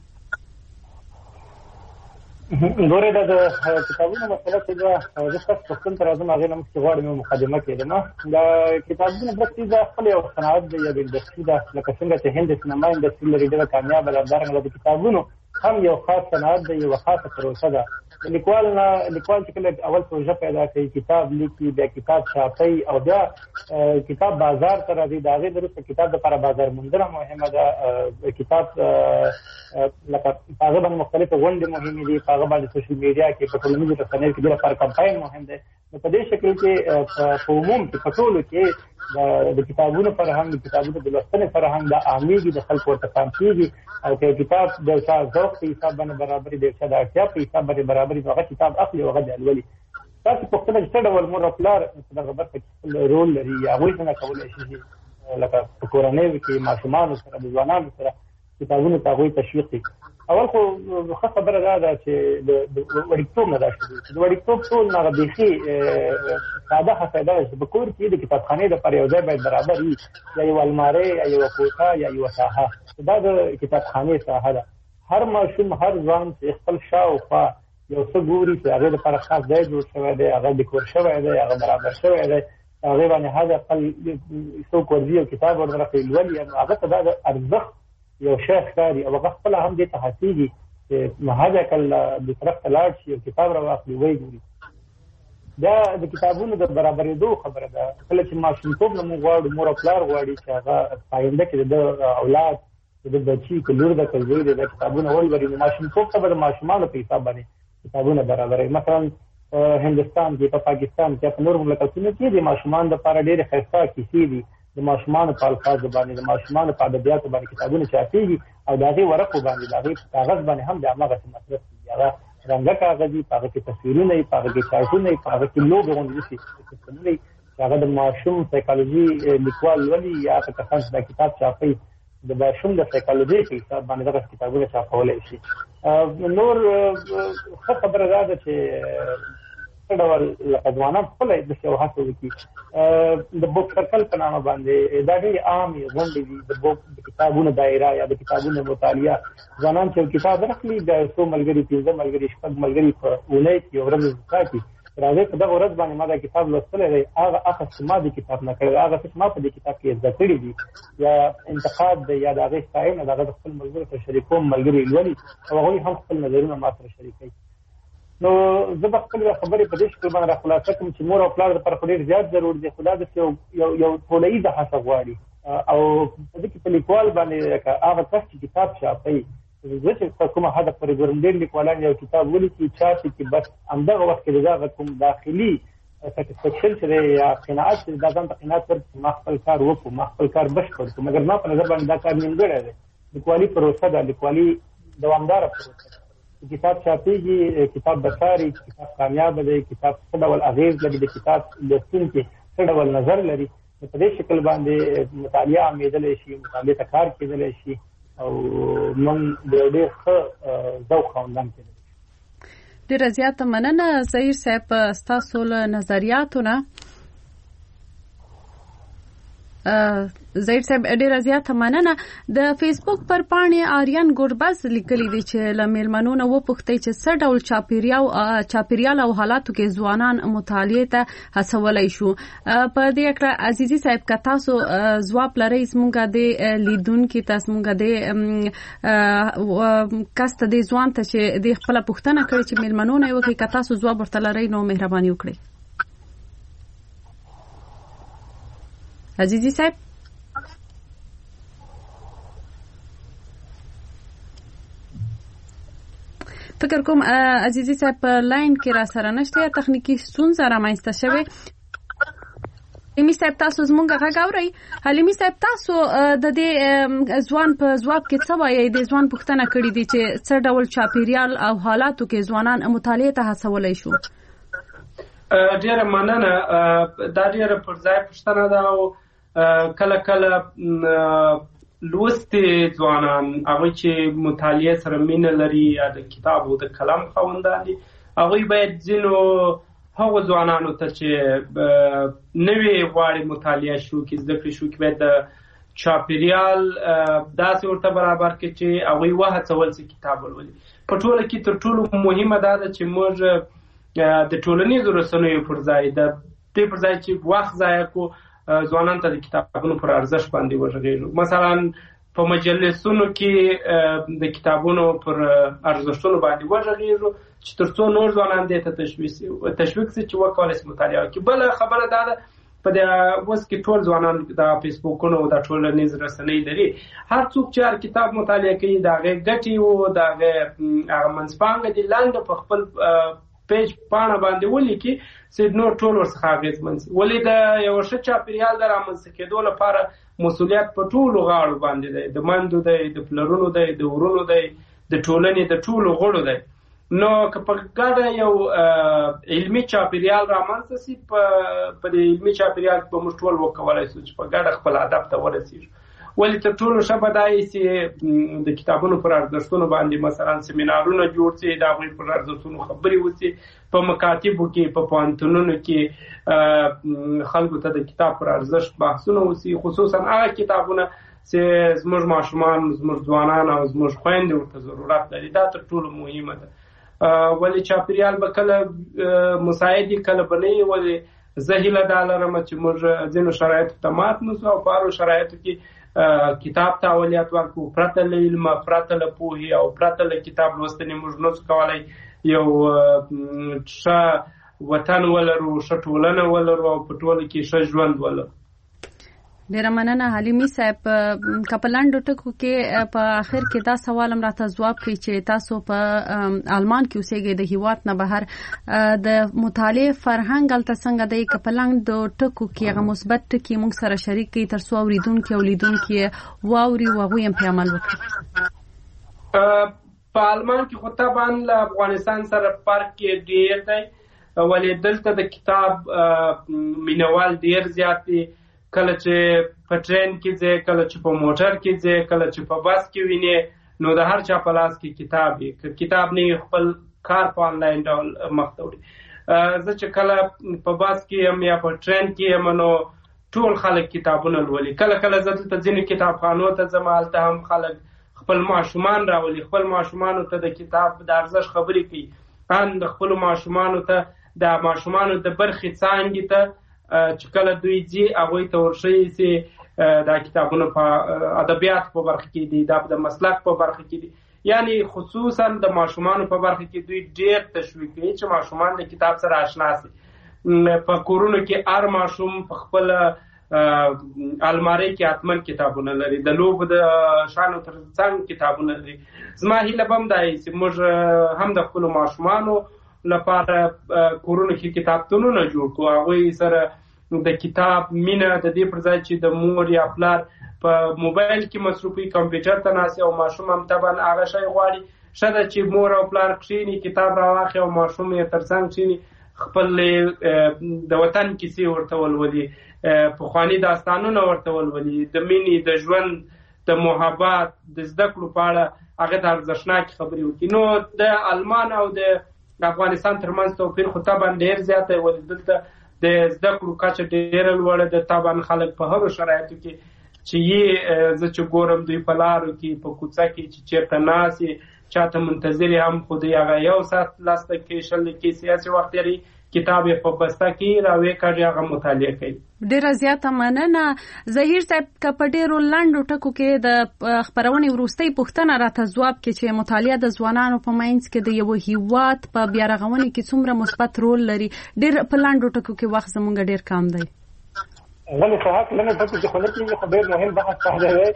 Speaker 5: ګورې دا د کتابونو مسله چې ده زه ستاسو پوښتنې ته راځم هغې نه مخکې غواړم یو مقدمه کېدم د کتابونو برخې دا خپل یو صنعت دی یا د انډسټري ده لکه څنګه چې هند سینما انډسټري لري ډېره کامیابه ده همدارنګه د کتابونو هم یو خاص صنعت دی یوه خاصه پروسه ده لیکوال نه لیکوال چې کله اول پروژه پیدا کوي کتاب لیکي بیا کتاب چاپوي او بیا کتاب بازار ته راځي د هغې وروسته کتاب دپاره بازار موندنه مهمه ده کتاب لکه په هغه باندې مختلفې غونډې مهمې دي په هغه باندې سوشل میډیا کې په ټولنیزو رسنیو کې دې لپاره کمپاین مهم دی نو په دې شکل کې په عموم کې په ټولو کې د کتابونو فرهنګ د کتابونو د لوستنې فرهنګ د عامېږي د خلکو ورته پام کېږي او که کتاب د چا ذوق په حساب باندې برابري د چا د اړتیا په حساب باندې برابري نو هغه کتاب اخلي او هغه د لولي. تاسو پوښتنه چې څه ډول مور او پلار په دغه برخه کې خپل رول لري یا هغوی څنګه کولی شي لکه په کورنیو کې ماشومانو سره د ځوانانو سره کتابونو ته هغوی تشویق کړي. اول خو ښه خبره دا ده چې د وړکتوب نه دا شروع د وړکتوب ټول هغه بیخي ساده هڅه ده چې په کور کې د کتابخانې دپاره یو ځای باید برابر وي، یا یو المارۍ یا یوه کوټه یا یوه ساحه. دا د کتابخانې ساحه ده. هر ماشوم هر ځوان چې خپل شاوخوا یو څه ګوري چې هغې لپاره خاص ځای جوړ شوی دی، هغه ډیکور شوی دی، هغه برابر شوی دی، هغې باندې هغه خپل څوک ورځي او کتاب ورته لولي، هغه ته دا د ارزښت یو شی ښکاري او هغه خپله هم دې ته هڅېږي چې هغه کله د طرف ته لاړ شي او کتاب راواخلي ویې ګوري. دا د کتابونو د برابرېدو خبره ده. کله چې ماشومتوب نه موږ غواړو، مور او پلار غواړي چې هغه په آینده کې د ده اولاد د بچي که لور ده که زوی دی دا کتابونه ولولي، نو ماشومتوب ته به د ماشومانو په حساب باندې کتابونه برابروي. مثلا هندوستان کې، په پاکستان کې، په نور مملکتونو کې د ماشومانو لپاره ډېرې ښایسته کیسې دي، د ماشومانو په الفاظو باندې، د ماشومانو په ادبیاتو باندې کتابونه چاپېږي او د هغې ورقو باندې، د هغې کاغذ باندې هم د هماغسې مصرف کېږي. هغه رنګه کاغذ وي، په هغه کې تصویرونه وي، په هغه کې چارټونه وي، په هغه کې لوبې غوندې داسې سیسټمونه وي چې هغه د ماشوم سایکالوژي لیکوال لولي یا هغه کسان چې دا کتاب چاپوي د ماشوم د سایکالوژي په حساب باندې دغه کتابونه چاپولی شي. نور ښه خبره دا ده چې څه ډول لکه ځوانان خپله داسې یو هڅه وکړي. د بوک سرکل په نامه باندې دا ډېرې عامې غونډې دي، د بوک د کتابونو دایره یا د کتابونو مطالعه. ځوانان چې یو کتاب راخلي، د څو ملګري، پنځه ملګري، شپږ ملګري په اونۍ کې یو ورځ ساتي، راځئ په دغه ورځ باندې ما دا کتاب لوستلی دی، هغه اخذ چې ما د کتاب نه کړی، هغه څه چې ما په دې کتاب کې زده کړي دي یا انتقاد دی یا د هغې ستاینه د هغه د خپل ملګرو سره شریکوم، ملګري لولي او هغوی هم خپل نظرونه ما سره شریکوي. نو زه به خپلې خبرې په دې شکل باندې را خلاصه کړم چې مور او پلار دپاره خو ډېر زیات ضرور دی، خو دا داسې یو یو ټوله ییزه هڅه غواړي او په دې کې په لیکوال باندې لکه هغه کس چې کتاب چاپوي، زه چې په کومه هدف پورې ګورم ډېر لیکوالان یو کتاب ولیکي چاپي چې بس همدغه وخت کې د هغه کوم داخلي سټسفیکشن چې دی یا قناعت چې دا ځان ته قناعت ورکړي چې ما خپل کار وکړو، ما خپل کار بشپړ کړو. مګر ما په نظر باندې دا کار نیمګړی دی. لیکوالي پروسه ده، لیکوالي دوامداره پروسه ده. کتاب چاپېږي، کتاب بساري، کتاب کامیاب دی، کتاب څه ډول اغېز لري، د کتاب لوستونکي څه ډول نظر لري، په دې شکل باندې مطالعه عامېدلی شي، مطالعې ته کار کېدلی شي او موږ د یو ډېر ښه ذوق خاوندان کېدلی شي.
Speaker 3: ډېره زیاته مننه ظهیر صاحب ستاسو له نظریاتو نه. زید صاحب ډیره زیاته مننه. د فیسبوک پر پاڼې آریان ګوربز لیکلي دي چې له میلمنو نه وپوښتئ چې څه ډول چاپیریال چاپیریال او حالاتو کې ځوانان مطالعې ته هڅولی شو. په دې اړه عزیزي صاحب که تاسو ځواب لرئ زموږ د لیدونکي تاسو موږ د کس ته د ځوان ته چې د خپله پوښتنه کړې چې میلمنو نه یې وکړي، که تاسو ځواب ورته لرئ نو مهرباني وکړئ. عزیزي صاحب فکر کوم عزیزي صاحب په لاین کې را سره نشته یا تخنیکی ستونزه رامنځته شوې. حلیمي صاحب تاسو زمونږ غږ اورئ؟ حلیمي صاحب تاسو د دې ځوان په ځواب کې څه وایئ؟ د ځوان پوښتنه کړې دي چې څه ډول چاپیریال او حالاتو کې ځوانان مطالعې ته هڅولی شو.
Speaker 7: ډیره مننه، دا ډیره پر ځای پوښتنه ده او کله کله لوستي ځوانان هغوی چې مطالعې سره مینه لري یا د کتاب او د قلم خاوندان دي، هغوی باید ځینو هغو ځوانانو ته چې نوې غواړي مطالعه شروع کړي، زده کړې شروع کړي، باید د چاپیریال داسې ورته برابر کړي چې هغوی وهڅول چې کتاب ولولي. په ټوله کې تر ټولو مهمه دا ده چې موږ د ټولنیزو رسنیو پر ځای د دې پر ځای چې وخت ضایع کړو، ځوانان ته د کتابونو پر ارزښت باندې وغږېږو. مثلا په مجلسونو کې د کتابونو پر ارزښتونو باندې وغږېږو چې تر څو نور ځوانان دې ته تشویق شي چې وکولای شي مطالعه وکړي. بله خبره دا ده په دې اوس کې ټول ځوانان د فیسبوکونو او د ټولنیز رسنۍ لري. هر څوک چې هر کتاب مطالعه کوي د هغې ګټې او د هغې هغه منځپانګه دي لاندې په خپل پیج پاڼه باندې ولیکي چې نور ټول ورڅخه اغېزمن شي. ولې د یو ښه چاپېریال د رامنځته کېدو لپاره مسؤلیت په ټولو غاړو باندې دی، د میندو دی، د پلرونو دی، د ورونو دی، د ټولنې د ټولو غړو دی. نو که په ګډه یو علمي چاپېریال رامنځته شي، په دې علمي چاپېریال کې به موږ ټول وکولی شو چې په ګډه خپل هدف ته ورسېږو. ولې تر ټولو ښه به دا وي چې د کتابونو پر ارزښتونو باندې مثلا سیمینارونه جوړ شي، د هغوی پر ارزښتونو خبرې وشي، په مکاتبو کې، په پوهنتونونو کې خلکو ته د کتاب پر ارزښت بحثونه وشي، خصوصا هغه کتابونه چې زموږ ماشومان، زموږ ځوانان او زموږ خویندې ورته ضرورت لري. دا تر ټولو مهمه ده. ولې چاپېریال به کله مساعد وي کله به نه وي. ولې زه هیله دا لرم چې موږ ځینو شرایطو ته مات نه شو او په هرو شرایطو کې کتاب ته اولویت ورکړو. پرته له علمه، پرته له پوهې او پرته له کتاب لوستنې موږ نه شو کولی یو ښه وطن ولرو، ښه ټولنه ولرو او په ټوله کې ښه ژوند ولرو.
Speaker 3: ډیره مننه حلیمي صاحب. که په لنډو ټکو کې په آخر کې دا سوال هم راته ځواب کړئ چې تاسو په آلمان کې اوسېږئ، د هیواد نه بهر د مطالعې فرهنګ هلته څنګه دی؟ که په لنډو ټکو کې هغه مثبت ټکي موږ سره شریک کړئ تر څو اورېدونکي او لیدونکي واوري او هغوی هم پرې عمل وکړي.
Speaker 7: په آلمان کې خو طبعا له افغانستان سره فرق کې ډېر دی. ولې دلته د کتاب مینوال ډېر زیات دی. کله چې په ټرین کې ځې، کله چې په موټر کې ځې، کله چې په بس کې وینې، نو د هر چا په لاس کې کتاب وي. که کتاب نه وي خپل کار په آنلاین ډول مخته وړي. زه چې کله په بس کې یم یا په ټرین کې یم نو ټول خلک کتابونه لولي. کله کله زه دلته ځینې کتابخانو ته ځم، هلته هم خلک خپل ماشومان راولي، خپل ماشومانو ته د کتاب د ارزښت خبرې کوي. ان د خپلو ماشومانو ته د ماشومانو د برخې څانګې ته چې کله دوی ځي هغوی ته ورښیي چې دا کتابونه په ادبیات په برخه کې دي، دا د مسلک په برخه کې دي. یعنی خصوصا د ماشومانو په برخه کې دوی ډېر تشویق کوي چې ماشومان د کتاب سره آشنا شي. په کورونو کې هر ماشوم په خپل المارۍ کې حتما کتابونه لري، د لوبو د شانو تر څنګ کتابونه لري. زما هیله به هم دا وي چې موږ هم د خپلو ماشومانو لپاره کورونو کې کتابتونونه جوړ کړو، هغوی سره د کتاب مینه د دې پر ځای چې د مور یا پلار په موبایل کې مصروفي، کمپیوټر ته ناست او ماشوم هم طبعا هغه شی غواړي. ښه ده چې مور او پلار کښېني، کتاب راواخلي او ماشوم یې تر څنګ کښېني، خپل د وطن کیسې ورته ولولي، پخواني داستانونه ورته ولولي، د مینې، د ژوند، د محبت، د زده کړو په اړه هغه ته ارزښتناکې خبرې وکړي. نو د آلمان او د افغانستان ترمنځ توپیر خو طبعا ډېر زیات دی. ولې دلته د زده کړو کچه ډېره لوړه ده. طبعا خلک په هرو شرایطو کې چې یې زه چې ګورم دوی په لارو کې، په کوڅه کې چې چېرته ناست یې، چاته منتظر هم خو دوی هغه یو ساعت لس دقیقې شل دقیقې سیاسي وخت لري، کتاب یې په بسته کې راویې کړي، هغه مطالعه کوي.
Speaker 3: ډیره زیاته مننه ظهیر صاحب. که په ډیرو لنډو ټکو کې د خپرونې وروستۍ پوښتنه راته ځواب کړي چې مطالعه د ځوانانو په منځ کې د یو هیواد په بیا رغونې کې څومره مثبت رول لري. ډیر په لنډو ټکو کې وخت زموږ ډیر کم دی.
Speaker 5: ولې صحت لنډو ټکو کې خو نه کېږي، خو ډېر مهم بحث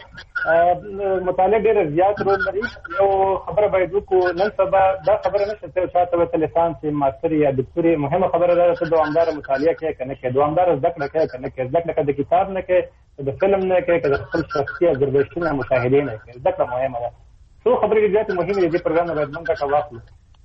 Speaker 5: دی. مطالعه ډېر زیات رول لري. یو خبره باید وکړو، نن سبا دا خبره نشته چې چا ته ورته لیسانس یې، ماستر یا دکتور یې. مهمه خبره دا ده چې دوامداره مطالعه کوې که نه کوې، دوامداره زده کړه کوې که نه کوې. زده کړه که د کتاب نه کوې، که د فلم نه کوې، که د خپل شخصي ابزرویشن او مشاهدې نه کوې، زده کړه مهمه ده. څو خبرې زیاتې مهمې دي. دې پروګرام نه باید موږ ګټه واخلو.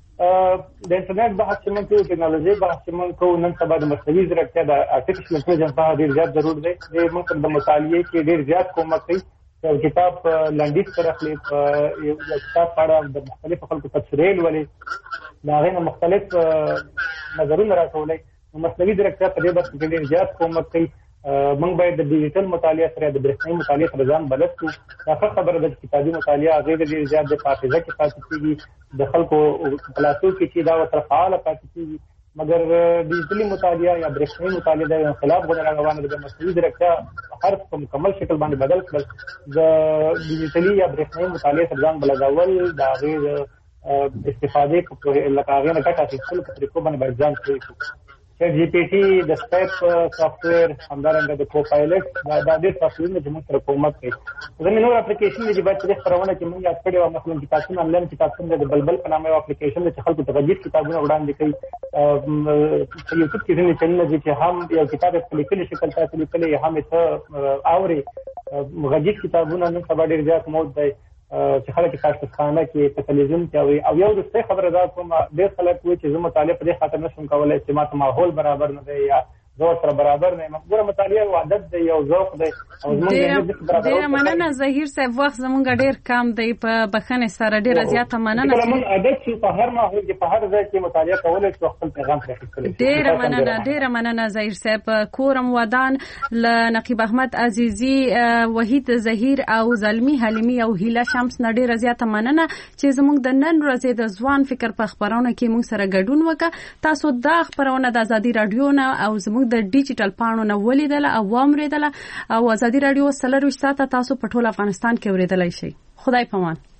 Speaker 5: د انټرنیټ بحث چې موږ کوو، ټکنالوژي بحث چې موږ کوو، نن سبا د مصنوعي ځیرکتیا، د آرټیفیشل انټلیجنس بحث ډېر زیات ضرور دی. دې موږ ته د مطالعې کې ډېر زیات کومک کوي. یو کتاب لنډیز سره اخلي، یو کتاب په اړه د مختلفو خلکو تبصرې لولي، د هغې نه مختلف نظرونه راټولوي. نو مصنوعي ځیرکتیا په دې برخه کې ډېر زیات کومک کوي. موږ باید د ډیجیټل مطالعه سره د برېښنایي مطالعې سره ځان بلد کړو. دا ښه خبره ده چې کتابي مطالعه هغې ته ډېر زیات د حافظه کې پاتې کېږي، د خلکو په لاسو کې چې دا ورسره فعاله پاتې کېږي. مګر ډیجیټلي مطالعه یا برېښنایي مطالعه د انقلاب غوندې روانه ده. د مصنوعي ځیرکتیا هر په مکمل شکل باندې بدل کړل. د ډیجیټلي یا برېښنایي مطالعې سره ځان بلدول، د هغې استفادې لکه هغې نه ګټه اخیستلو په طریقو باندې باید ځان پوه کړو. چټ جی پی ټي د سپیک سافټویر همدارنګه د کوپایلټ دا د سافټویر چې موږ سره کومک کوي. زموږ نور اپلیکیشن چې باید په خبرونه کې موږ یاد کړی او مثلا کتابونه آنلاین کتابونه د بلبل په نامه اپلیکیشن چې خلکو ته غږیز کتابونه وړاندې کوي. په یوټیوب کې ځینې چینلونه چې هم یو کتاب په لیکلي شکل تاسو لیکلی هم ته اوري غږیز کتابونه نن سبا ډېر زیات موجود دی چې خلک کاشتخانه کې په تلویزیون کې او یو د څه خبره ده کوم ډېر خلک وایي چې زه مطالعه په دې خاطر نشم کولای چې ماته ماحول برابر نه دی یا زه سره برابر نه یم. ګوره مطالعه یو عادت دی یو ذوق دی.
Speaker 3: ډېره مننه ظهیر صاحب، وخت زموږ ډېر کم دی، په بخښنې سره ډېره زیاته مننه.
Speaker 5: موږ عادت شو په هر ماحول کې په هر ځای کې مطالعه کولای شو خپل پیغام پرېښودلی.
Speaker 3: ډېره مننه ډېره مننه ظهیر صاحب. کورم ودان له نقیب احمد عزیزي، وحید ظهیر او زلمی حلیمي او هیله شمس نه ډېره زیاته مننه چې زموږ د نن ورځې د ځوان فکر په خبرونه کې موږ سره ګډون وکړه. تاسو دا خبرونه د ازادي رادیو نه او زموږ د ډیجیټل پاڼو نه ولیدله او واوریدله او ازادي رادیو څلور ویشت ساعته تاسو په ټول افغانستان کې اوریدلای شئ. خدای پامان.